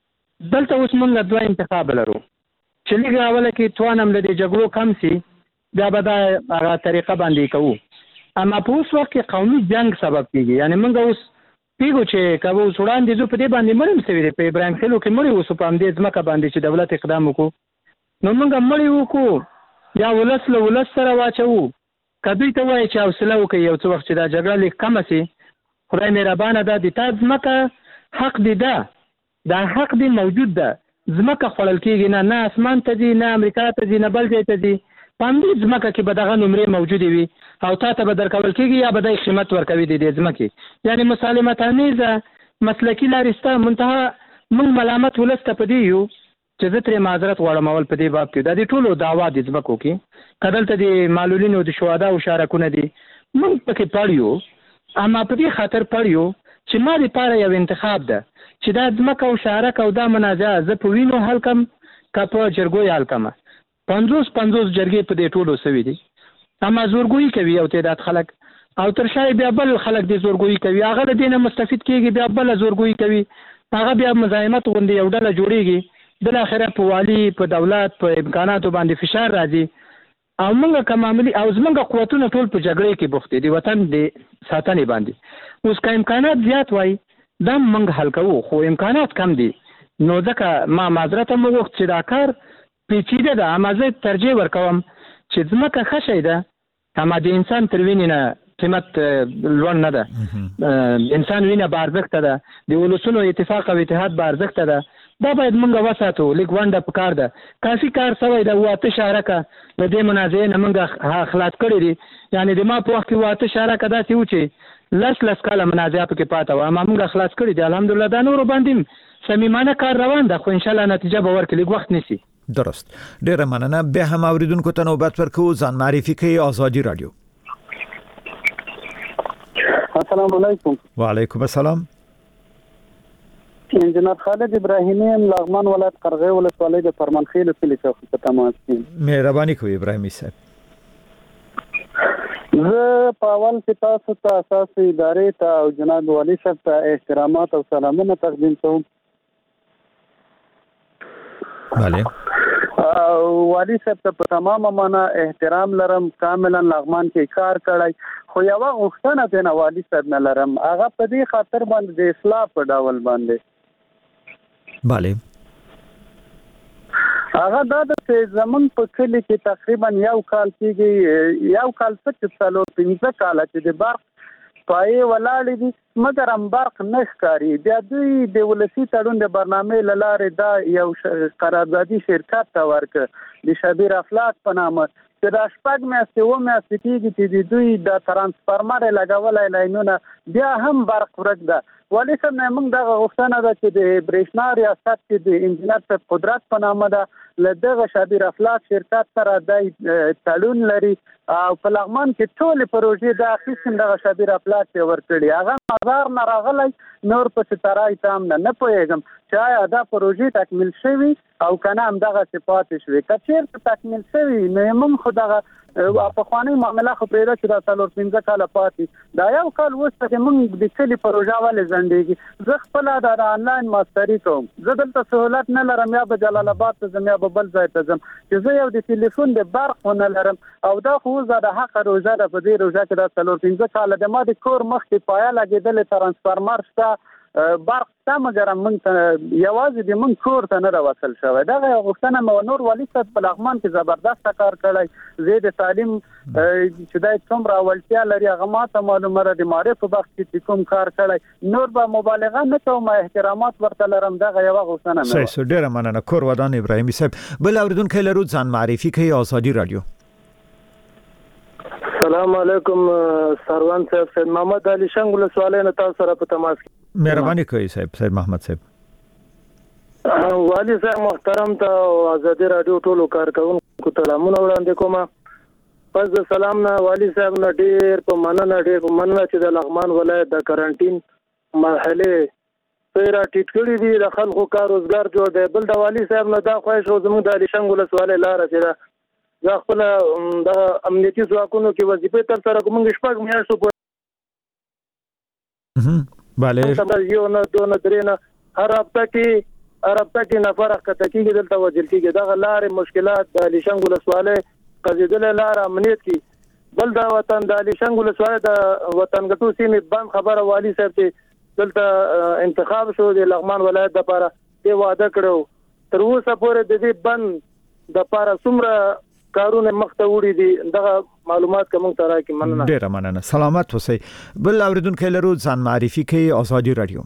Speaker 12: دلته اوس موږ دوه انتخاب لرو چې لږ اوله کې توانم له دې جګړو کم سي، بیا به دا هغه طریقه باندې کوو. اما په اوس وخت کې قومي جنگ سبب کېږي، یعنی موږ اوس پیګو چې که اوس وړاندې ځو په دې باندې مړ هم سوي دي، په ابراهیم خیلو کې مړي اوسو په همدې ځمکه باندې چې دولت اقدام وکړو، نو موږ مړي وکړو یا ولس له ولس سره واچوو. که دوی ته وایي چې حوصله وکړي یو څه وخت چې دا جګړه لږ کمه سي، خدای مهربانه ده، د تا ځمکه حق دی، ده دا حق دی موجود ده، ځمکه خوړل کېږي نه، نه اسمان ته ځي، نه امریکا ته ځي، نه بل ځای ته ځي، په همدې ځمکه کې به دغه نمرې موجودې وي او تا ته به درکول کېږي یا به دی قیمت ورکوي د دې ځمکې. یعنې مسالمت امیزه مسلکي لارې شته، منتها موږ ملامت ولس ته په دې یو چې زه ترې معذرت غواړم اول په دې باب کې، دا د ټولو دعوا د ځمکو کې که دلته د معلولینو د شهدا او شارکونه دي، موږ پکې پړ یو، اما په دې خاطر پړ یو چې ما دپاره یو انتخاب ده چې دا ځمکه او شارک او دا منازعه زه په وینو حل کم که په جرګو حل کمه. پنځوس پنځوس جرګې په دې ټولو سوي دي، اما زورګویي کوي یو تعداد خلک، او تر شا بیا بل خلک دې زورګویي کوي، هغه د دې نه مستفید کېږي، بیا بله زورګویي کوي، هغه بیا مزاحمت غوندې یو ډله جوړېږي، بالاخره په والي په دولت په امکاناتو باندې فشار راځي، او موږ که معمولي او زموږ قوتونه ټول په جګړې کې بوخت دي د وطن د ساتنې باندې. اوس که امکانات زیات وای دا موږ حل کوو، خو امکانات کم دي، نو ځکه ما معذرت هم وغوښت چې دا کار پیچیده ده، اما زه ترجیح ورکوم چې ځمکه ښه شی ده، اما د انسان تر وینې نه قیمت لوړ نه ده، انسان وینه به ارزښته ده، د ولسونو اتفاق او اتحاد به ارزښته ده، دا باید موږ وساتو، لږ ونډه په کار ده. کافي کار سوی ده، اووه اته شارکه د دې منازعې نه موږ خلاص کړي دي، یعنې د ما په وخت کې اووه اته شارکه داسې و چې لس لس کاله منازعه پکې پاته وه، اما موږ خلاص کړي دي الحمدلله. دا نورو باندې صمیمانه کار روان ده، خو انشاءالله نتیجه به ورکړي، لږ وخت نیسي.
Speaker 1: درست، ډیره مننه. بیا هم اوریدونکو ته نوبت ورکوو، ځان معرفي کوي. آزادي رادیو.
Speaker 16: السلام علیکم.
Speaker 1: وعلیکم السلام.
Speaker 16: انجنیر خالد ابراهیمی لغمان ولایت قرغې ولسوالۍ د فرمانخیل کلي څخه په تماس یم.
Speaker 1: مهرباني کوئ ابراهیمي صاحب.
Speaker 16: زه په اول کې تاسو ته اساسي ادارې ته او جناب والي صاحب ته احترامات او سلامونه تقدیم کوم.
Speaker 1: بله.
Speaker 16: والي صاحب ته په تمامه معنا احترام لرم، کاملا لغمان کې کار کړی، خو یوه غوښتنه دی نه والي صاحب نه لرم، هغه په دې خاطر باندې د اصلاح په ډول باندې.
Speaker 1: بله.
Speaker 16: هغه دا ده چې زمونږ په کلي کې تقریبا یو کال کېږي، یو کال څه چې څلور پنځه کاله چې د برق پایې ولاړې دي، مګر هم برق نه ښکاري. بیا دوی د ولسي تړون د برنامې له لارې دا یو قراردادي شرکت ته ورکړه د شبیر افلاک په نامه، چې د شپږ میاشتې و میاشتې کېږي چې دوی د ترانسفارمر لګولای لاینونه بیا هم برق ورک ده. والي صاحب نه موږ دغه غوښتنه ده چې د برېښنا ریاست کې د انجینر صاحب قدرت په نامه ده له دغه شبیر افلاک شرکت سره د تړون لري او په لغمان کې ټولې پروژې د اخیستن دغه شبیر افلاک ته ورکړي. هغه نظر نه راغلی نور په ستارای تام نه نه پوهېږم چې آیا دا پروژې تکمیل شوي او کنه هم دغه صفات شوي. که چېرته تکمیل شوي نو موږ خو دغه پخوانۍ معامله خو پرېږده چې دا څلور پنځه کاله پاتې دا یو کال وروسته چې موږ د کلي پروژه ولې ځنډېږي. زه خپله د آنلاین ماستري کوم، زه دلته سهولت نه لرم یا به جلال آباد ته ځم یا به بل ځای ته ځم چې زه یو د ټلیفون د برق ونه لرم او دا خو اوس د حقه روژه ده. په دې روژه کې دا څلور پنځه کاله د ما د کور مخکې پایه لګېدلې ترانسفارمر شته برق شته مګر موږ ته یوازې د موږ کور ته نه راوصل شوی. دغه یو غوښتنه مې نور والي صاحب په لغمان کې زبردسته کار کړی. زه د تعلیم چې دا څومره اولتیا لري هغه ماته معلومه ده. د معرف په بخش کې کوم کار کړی نور به مبالغه نه کوم، احترامات ورته لرم. دغه یو غوښتنه مې
Speaker 1: صحیح سو ډیره مننه. کور ودان ابراهیمي صاحب بل اوریدونکو لرو ځان معرفي کوي آزادي رادیو.
Speaker 17: السلام علیکم سروان صاحب، سید محمد علي شنګ له سوالې نه تاسو سره په تماس کې.
Speaker 1: مهرباني کوي صاحب سید محمد صاحب.
Speaker 17: والي صاحب محترم ته آزادي رادیو ټولو کارکونکو ته سلامونه وړاندې کوم. پس د سلام نه والي صاحب نه ډیر په مننه ډیر په مننه چې د لغمان ولایت د کرنټین مرحله پیرا ټیټ کړی دي، د خلکو کار روزګار جوړ دی. بل د والي صاحب نه دا خواهش او زموږ د علي شنګ له سوالې لاره چې دا دا خپل د امنیتي ځواکونو کې وظیفې تر سره کوم شپږ میاشتو په
Speaker 1: bale
Speaker 17: یو نه دوه نه درې نه هر هفته کې هر هفته کې نفر کته کېږي دلته وجل کېږي. دغه لارې مشکلات د علي شنګ له سوالې قضیدل لار امنیت کې. بل دا وطن د علي شنګ له سوالې د وطن ګټو سیمې بند خبره والي صاحب چې دلته انتخاب شو د لغمان ولایت لپاره دی وعده کړو. تر اوسه پورې د دې بند د لپاره څومره کارونه مخته وړي دي دغه معلومات کوم ته راکې. مننه
Speaker 1: ډیره مننه. سلامت اوسئ. بل اوریدونکو لرو ځان معرفي کوي آزادي رادیو.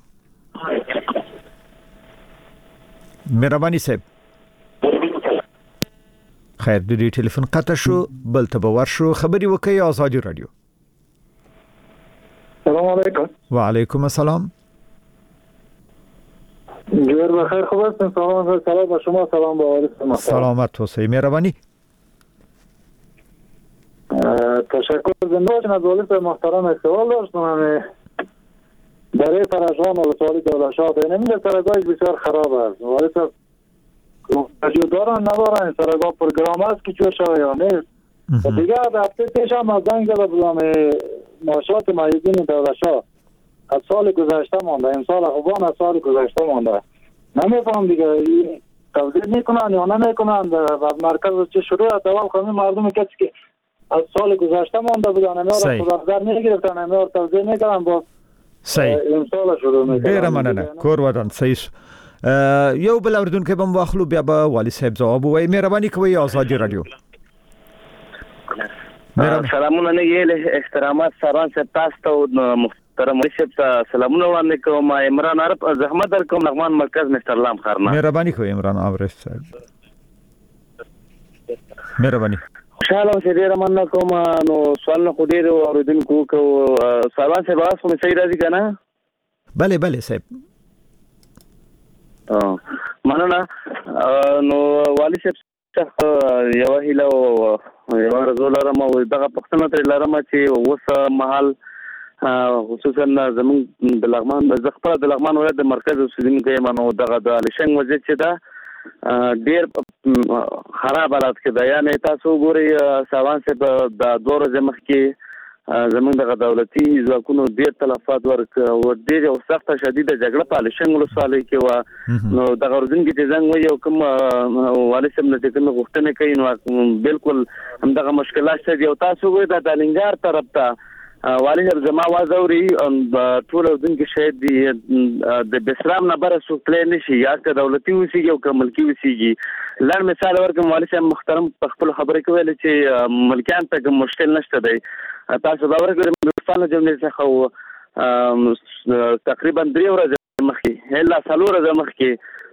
Speaker 1: مهرباني صاحب. خیر د دې ټلیفون قطع شو بل ته باور شو خبري وکي آزادي رادیو.
Speaker 17: السلام علیکم.
Speaker 1: وعلیکم السلام.
Speaker 17: جوړ بخیر خو بس سلام سلام شما سلام به والي.
Speaker 1: سلامت اوسئ. مهرباني.
Speaker 17: تشکر زندان از والي صاحب محترم سوال داشتم. برای فرجان ولسوالی دولت‌شاه نمیده سرگاهش بسیار خراب است. والي صاحب وجود دارن ندارن سرگاه پروگرام است که چه شده یا نیست. و دیگه هفته پیش هم از زنگ زده بودم معاشات معیدین دولت‌شاه از سال گذشته مانده، امسال خوبان از سال گذشته مانده. نمیفهم دیگه توضیح میکنن یا نمیکنن و مرکز چه شروع است. اول خواهی مردم کسی که از سال گذشته مانده بودن امیار خودافزار نگرفتن امیار توضیح میکنن با امسال شروع میکنن.
Speaker 1: ډیره مننه. کور ودان صحیح. یو بل اوریدونکو به واخلو بیا به والي صاحب جواب وایي. مهرباني کوي آزادي رادیو.
Speaker 18: سلامونه نه یې احترامات سروان صاحب تاسو ته محترم والي صاحب سلامونه وړاندې کوم. عمران عرب زحمت در کوم لغمان مرکز مستر لام خرنا.
Speaker 1: مهرباني کوي عمران عرب صاحب. مهرباني.
Speaker 18: خوشاله اوسئ. ډیره مننه کوم. نو سوال نه خو ډیر اوریدونکو کو سروان صاحب اوس کوم صحیح راځي کنه؟
Speaker 1: بله بله صاحب.
Speaker 18: اه مننه. نو والي صاحب یو هیله او یو رسول لرم او دغه پښتنه تر لرم چې اوس مهال خصوصا زمون د لغمان د خپل د لغمان ولایت د مرکز اوسیدونکو یم. نو دغه د علي شنګ وضعیت چې دا ډیر خراب حالت کې ده. یعنی تاسو ګورئ سروان صاحب د دوه ورځې مخکې زمونږ دغه دولتي ځواکونو ډېر تلفات ورکړه او ډېره سخته شدیده جګړه په علي شنګ ولسوالۍ کې وه. نو دغه ورځونکي چې زنګ وایي او کوم والي صاحب نه چې کومې غوښتنې کوي نو بالکل همدغه مشکلات شته دي. او تاسو ګورئ د الینګار طرف ته والي صاحب زما आवाज اوري ټول ورځونکي شاید د بسرام نه بره څوک تللی نه شي یا که دولتي اوسېږي او که ملکي اوسېږي. لنډ مثال ورکړم والي صاحب محترم په خپلو خبرې کې ویل چې ملکیان ته کوم مشکل نشته دی. تاسو باور کړئ هندوستان له جملې څخه تقریبا درې ورځې مخکې الا څلور ورځې مخکې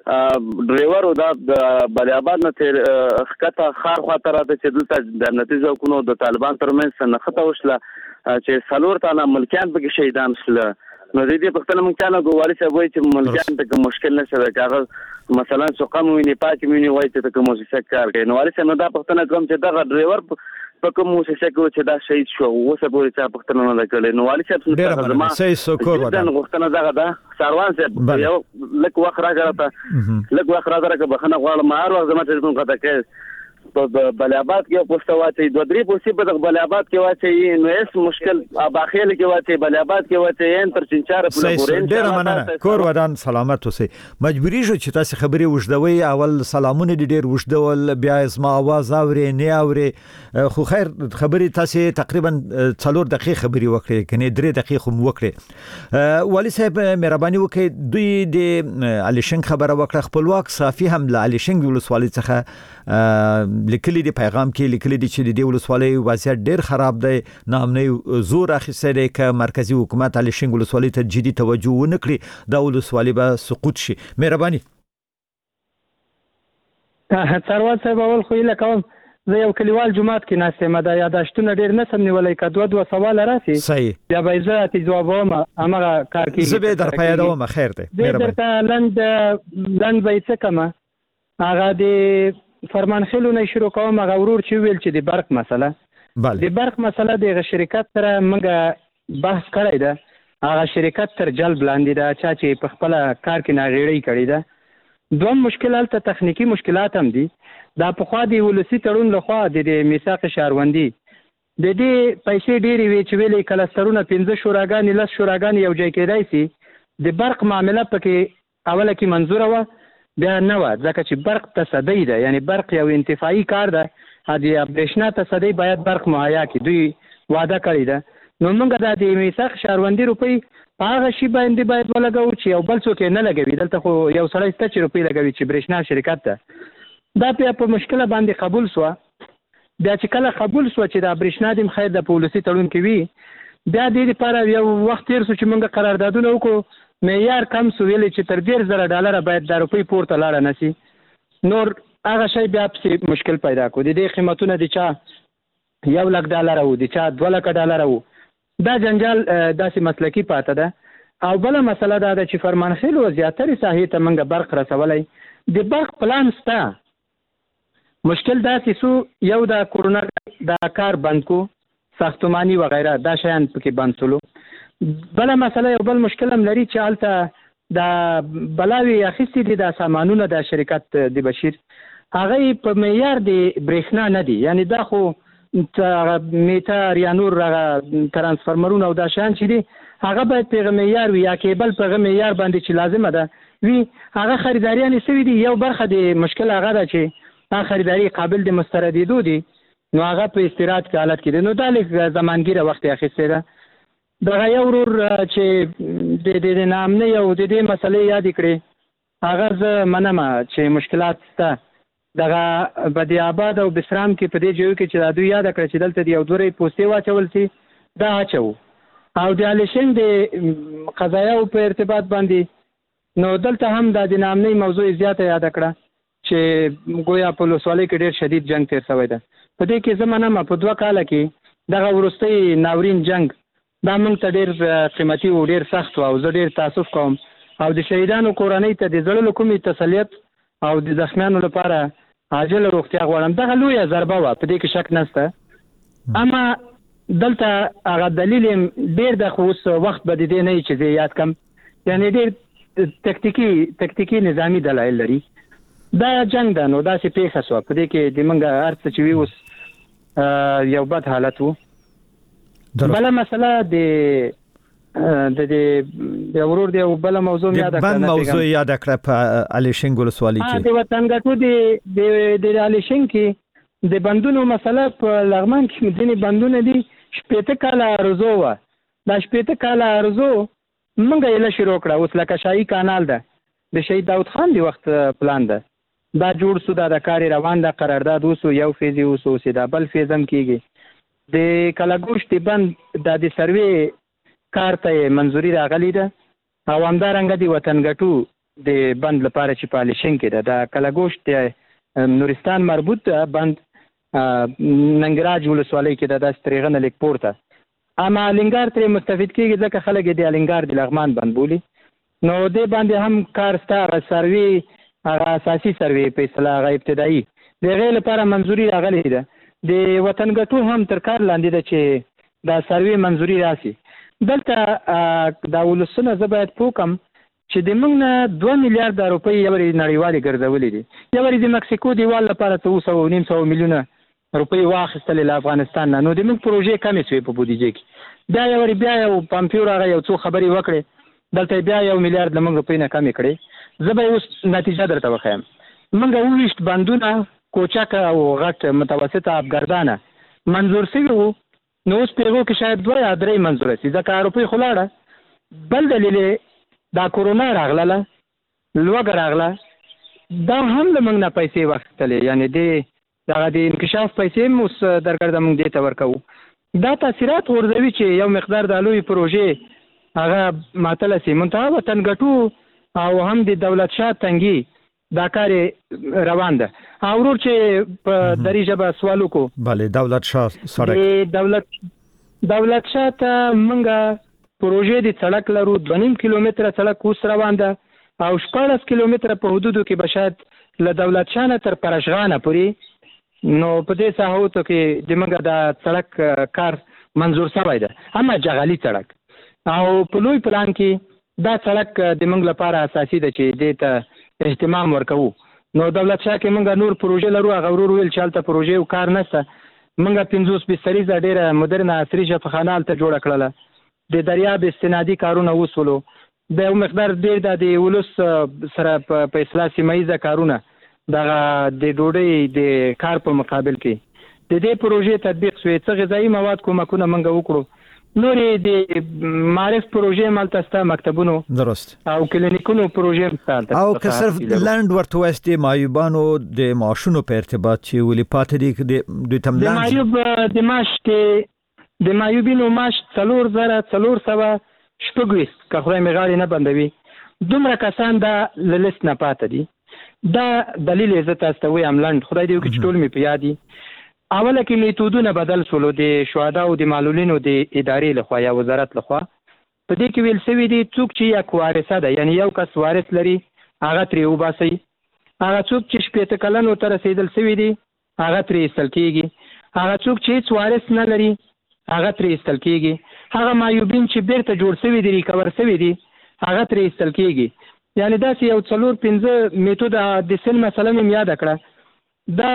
Speaker 18: ډرایور او د بلیاباد نه تر خکته خار خاطر راته چې دلته د امنیتي ځواکونو د طالبان ترمنځ نښته وشله چې څلور تنه ملکیان پکې شهیدان شول. نو د دې په خپل مونږ نه ګوالي څه وایي چې ملکیان ته مشکل نشته چې هغه مثلا سقم ویني پاتې ویني وایي چې کوم موسسه کار کوي. نو والي څه نو دا پښتنه کوم چې دا ډرایور په کوم موسسه کې چې دا شهید شو اوسه پورې چې پښتنه نه کړي. نو والي څه څه زما
Speaker 6: سې سکور ودا
Speaker 18: نو غوښتنه دا دا ساروان څه یو لک وخت راغله لک وخت راغله بخنه غواړم هر وخت زما ته کوم کته کې په بلیاباد کې پوسټ واچي دوه درې پوسټ په بلیاباد کې واچي نو هیڅ مشکل اباخیل کې واچي بلیاباد کې واچي ان تر چنچار په لګورین
Speaker 6: ډیر مننه کور ودان سلامت اوسئ. مجبوری شو چې تاسو خبري وشدوي اول سلامونه ډیر وشدول بیا اسما आवाज اوري نه اوري خو خیر خبري تاسو تقریبا څلور دقیقې خبري وکړي کني درې دقیقې هم وکړي. والي صاحب مهرباني وکړئ دوی د الیشن خبره وکړه خپلواک صافي هم له الیشن ولسوالۍ څخه لیکلي دی پیغام کې لیکلي دی چې د ولسوالۍ وضعیت ډیر خراب دی نامنه زور اخیسته دی ک مرکزی حکومت علي شنګ ولسوالۍ ته جدي توجه ونکړي دا ولسوالۍ به سقوط شي. مهرباني
Speaker 12: ثروت صاحب اول خو یې لکوم زه یو کلیوال جماعت کې ناستم دا یاداشتونه ډیر نسم نیولای ک دوه دوه سوال راسي
Speaker 6: صحیح
Speaker 12: بیا به زه ته جواب وم امغه کار کې
Speaker 6: زه به در پیدا وم خیر دی
Speaker 12: مهرباني لند لند به څه کما هغه د فرمانخیلو نه شروع کوم هغه ورور چې ویل چې د برق مسله
Speaker 6: بله
Speaker 12: د برق مسله د شرکت سره موږ بحث کړی ده هغه شرکت تر جلب لاندې ده چا چې په خپل کار کې ناغېړی کړی ده. دوم مشکلات ته تخنیکی مشکلات هم دي دا په خوا دی ولسی تړون لخوا د میثاق شهروندي د دې پیسې ډېری وی چې ویلې کلسترونه پنځه شوراګان لس شوراګان یو ځای کېدای شي د برق معاملې پکې اوله کې منظور و بیا نه و ځکه چې برق تصدی ده یعنی برق یو انتفاعي کار ده هدي برېښنا تصدی باید برق مهیا کړي دوی وعده کړی ده. نو موږ د میثاق شهروندي روپی هغه شی باندې باید ولګو چې یو بل څوک نه لګوي دلته خو یو سړی ست چې روپی لګوي چې برېښنا شرکت ته دا په مشکله باندې قبول سو بیا چې کله قبول سو چې دا برېښنا د خیر د پالیسي تړون کې وي بیا د دې لپاره یو وخت تیر سو چې موږ قراردادونه وکړو معیار کم سو ویل چې تر ډیر زره ډالر باید د روپی پورته لاړ نه سي نور هغه شی بیا په مشکل پیدا کو دي د قیمتونه د چا یو لک ډالر وو د چا دوه لک ډالر وو دا جنجال داسې مسلکی پاته ده. او بل مسله دا ده چې فرمانخیل او زیاتره ساحې ته موږ برق رسولای د برق پلان ستا مشکل دا چې سو یو د کورونا دا کار بند کو ساختماني و غیره دا شیان پکې بند شلو. بل مسله یو بل مشکل هم لري چې حالته د بلاوی اخیستي دي د سامانونو د شرکت د بشیر هغه په معیار د برېښنا نه دي یعنی دا خو میټر یا نور ترانسفورمرونه او دا شان چې دي هغه باید په معیار وي یا کیبل په معیار باندې چې لازمه ده وي هغه خریداریان سوي دي. یو برخه د مشکل هغه ده چې هغه خریداري قابل د مستردیدو دي نو هغه په استیراد کې حالت کې دي نو دا لږ زمانګیره وخت اخیسته ده. دا یو ورور چې د دې نام نه یو د دې مسلې یاد کړي هغه زه منم چې مشکلات شته دغه بدی آباد او بسرام کې په دې جو کې چې دا دوی یاد کړ چې دلته یو دوره پوسټي واچول سي دا اچو او د الیشن د قضایا په ارتباط باندې نو دلته هم د نامنۍ موضوع زیاته یاد کړه چې ګویا په لوسوالۍ کې ډېر شدید جنگ تیر شوی ده. په دې کې زمانه په دوه کال کې دغه ورستۍ ناورین جنگ دا موږ ته ډېر قیمتي او ډېر سخت او زه ډېر تاسف کوم او د شهیدانو کورنۍ ته د زړه کومې تسلیت او د زخمیانو لپاره عاجل روغتیا غواړم. دغه لویه ضربه وه په دې کې شک نشته اما دلته هغه دلیل ډېر د خو اوس وخت به د دې نه چې زه یاد کم یعنی ډېر تکتیکي تکتیکي نظامی دلایل لري. دا جنگ ده نو داسې پیښه شوه په دې کې د موږ هر څه چې وي اوس یو بد حالت و. بله مسله د د د ورور دی بل موضوع یاد کړم
Speaker 6: بل موضوع یاد کړم په الیشنګ ولسوالۍ کې
Speaker 12: د وطن ګټو د د الیشنګ کې د بندونو مسله په لغمان کې ځینې بندونه دي شپېته کاله ارزو و دا شپېته کاله ارزو موږ یې له شروع کړه اوس لکه شاهي کانال ده د شهید داود خان دی وخت پلان ده دا جوړ سو دا د کار روان ده قرارداد وسو یو فیز وسو سیدا بل فیز هم کیږي د کلاګوش دی بند د سروې کار ته منځوري راغلی ده او همدارنګه د وطن ګټو د بند لپاره چې پالیشن کې ده د کلاګوشت نورستان مربوط بند ننګراج ولسوالۍ کې ده د ستریغنه لیک پورته اما لنګار ترې مستفید کېږي ځکه خلک د لنګار د لغمان بند بولي نو دې باندې هم کار ستا هغه سروي هغه اساسي سروي فیصله هغه ابتدایي د هغې لپاره منظوري راغلې ده د وطن ګټو هم تر کار لاندې ده چې دا سروي منظوري راسي دلته دا ولسونه زه باید پوه کړم چې د موږ نه دوه میلیارده روپۍ یوې نړیوالې ګرځولې دي یوې د مکسیکو دیوال لپاره څه اوه سوه نیم سوه میلیونه روپۍ واخیستلې له افغانستان نه نو د موږ پروژې کمې شوې په بودیجې کې بیا یوې بیا یو پامپیور هغه یو څو خبرې وکړې دلته بیا یو میلیارد له موږ روپۍ نه کمې کړې زه به اوس نتیجه درته وښیم موږ اووه ویشت بندونه کوچک او غټ متوسطه افګردانه منظور شوي وو نو اوس په هغو کې شاید دوه یا درې منظوره شي ځکه روپۍ خو لاړه بل دلیل دا کورونا راغله لوږه راغله دا هم له موږ نه پیسې واخیستلې یعنې د دغه د انکشاف پیسې هم اوس درګرده موږ دې ته ورکوو دا تاثیرات غورځوي چې یو مقدار د لویې پروژې هغه ماتله شي منتها وطن ګټو او هم د دولت شاه تنګي دا کار روان ده او ورور چې په دري ژبه سوال وکړو
Speaker 1: بله دولت شاه سړک
Speaker 12: دولت دولت شاه ته موږ پروژې د سړک لرو دوه نیم کیلومتره سړک اوس روان ده او شپاړس کیلومتره په حدودو کې به شاید له دولت شاه نه تر پرشغانه پورې نو په دې ساحو ته کې د موږ د سړک کار منظور شوی ده اما جغلي سړک او په لوی پلان کې دا سړک د موږ لپاره اساسي ده چې دې ته اهتمام ورکوو نو دولت شاه کې موږ نور پروژې لرو هغه ورور ویل چې هلته پروژې او کار نشته موږ پنځوس بستریزه ډېره مدرنه عصري ژبخانه هلته جوړه کړله د دریاب استنادي کارونه وسولو د یو مقدار ډېر د ولس سره په اصلاح سیمه ییزه کارونه دغه د ډوډۍ د کار په مقابل کې د دې پروژې تطبیق شوې څه غذایي مواد کومکونه موږ وکړو نورې د معرف پروژې مالته ستا مکتبونو
Speaker 1: درست
Speaker 12: او کلینیکونو پروژې
Speaker 1: او که صرف لند ورته وایست د معیوبانو د معاشونو په ارتباط چې ولې پاتې دي دوی تم
Speaker 12: د معیوب د معاش کې د معیوبینو معاش څلور زره څلور سوه شپږ ویشت که خدای مې غاړې نه بندوي دومره کسان دا له لیست نه پاته دي دا دلیل یې زه تاسو ته وایم لنډ خدای دې وکړي چې ټول مې په یاد دي اوله کې میتودونه بدل شولو د شهداو د معلولینو د ادارې لخوا یا وزارت لخوا په دې کې ویل شوي دي څوک چې یک وارثه ده یعنی یو کس وارث لري هغه ترې وباسئ هغه څوک چې شپېته کلنو ته رسېدل شوي دي هغه ترې ایستل کېږي هغه څوک چې هېڅ وارث نه لري هغه ترې ایستل کېږي هغه معیوبین چې بیرته جوړ شوي دي ریکور شوي دي هغه ترې ایستل کېږي یعنې داسې یو څلور پنځه میتود د سن مسله مې یاده کړه دا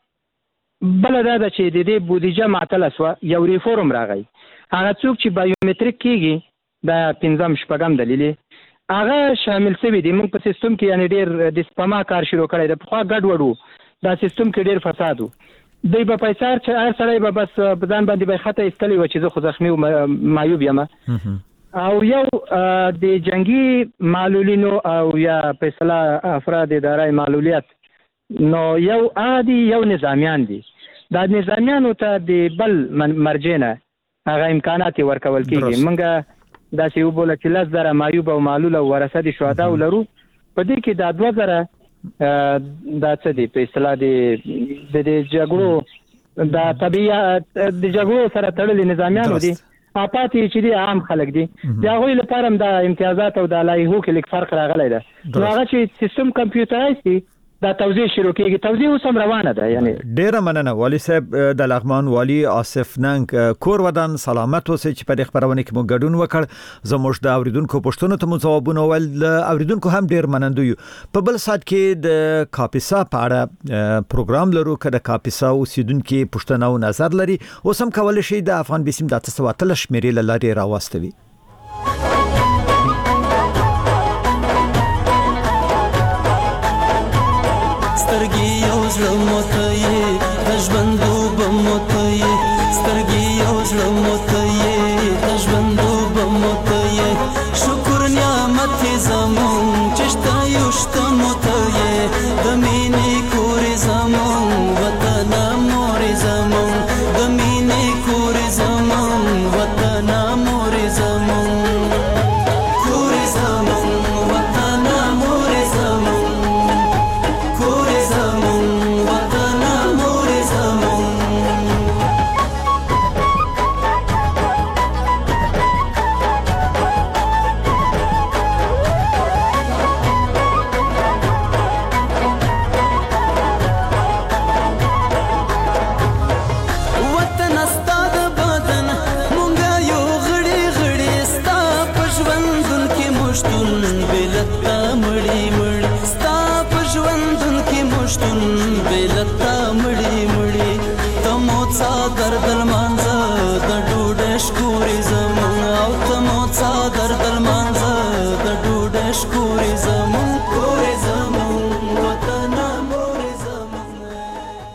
Speaker 12: بله دا ده چې د دې بودیجه معطله شوه یو ریفورم راغی هغه څوک چې بایومتریک کېږي دا پنځم شپږم دلیل هغه شامل شوي دي موږ په سیستم کې یعنې ډېر د سپما کار شروع کړی دی پخوا ګډوډ و دا سیستم کې ډېر فساد و دوی به پیسې چې هر سړی به بس په ځان باندې به خطه ایستلی وه چې زه خو زخمي او معیوب یم او یو د جنګي معلولینو او یا په اصطلاح افراد دارای معلولیت نو یو عادي یو نظامیان دي دا نظامیانو ته د بل مرجع نه هغه امکانات ورکول کېږي موږ داسې وبوله چې لس زره معیوب او معلول او ورثه د شهداو لرو په دې کې دا دوه زره دا څه دی په اصطلاح د د جګړو دا طبیعي د جګړو سره تړلي نظامیانو دي پاتې چې دي عام خلک دي د هغوی لپاره هم د امتیازات او د لایحو کې لږ فرق راغلی ده نو هغه چې سیستم کمپیوټرایز دي دا توزیع شروع کېږي توزیع اوس هم روانه ده یعنې
Speaker 1: ډیره مننه والي صاحب د لغمان والي آصف ننګ کور ودان سلامت اوسئ چې په دې خبرونه کې مو ګډون وکړ زموږ د اوریدونکو پوښتنو ته مو ځوابونه ول اوریدونکو هم ډیر منندوی په بل سات کې د کاپیسا په اړه پروګرام لرو کله کاپیسا اوسیدونکو پوښتنه او نظر لري اوس هم کولای شي د افغان بسم د تاسو اتل شمیرې لاري راوستوي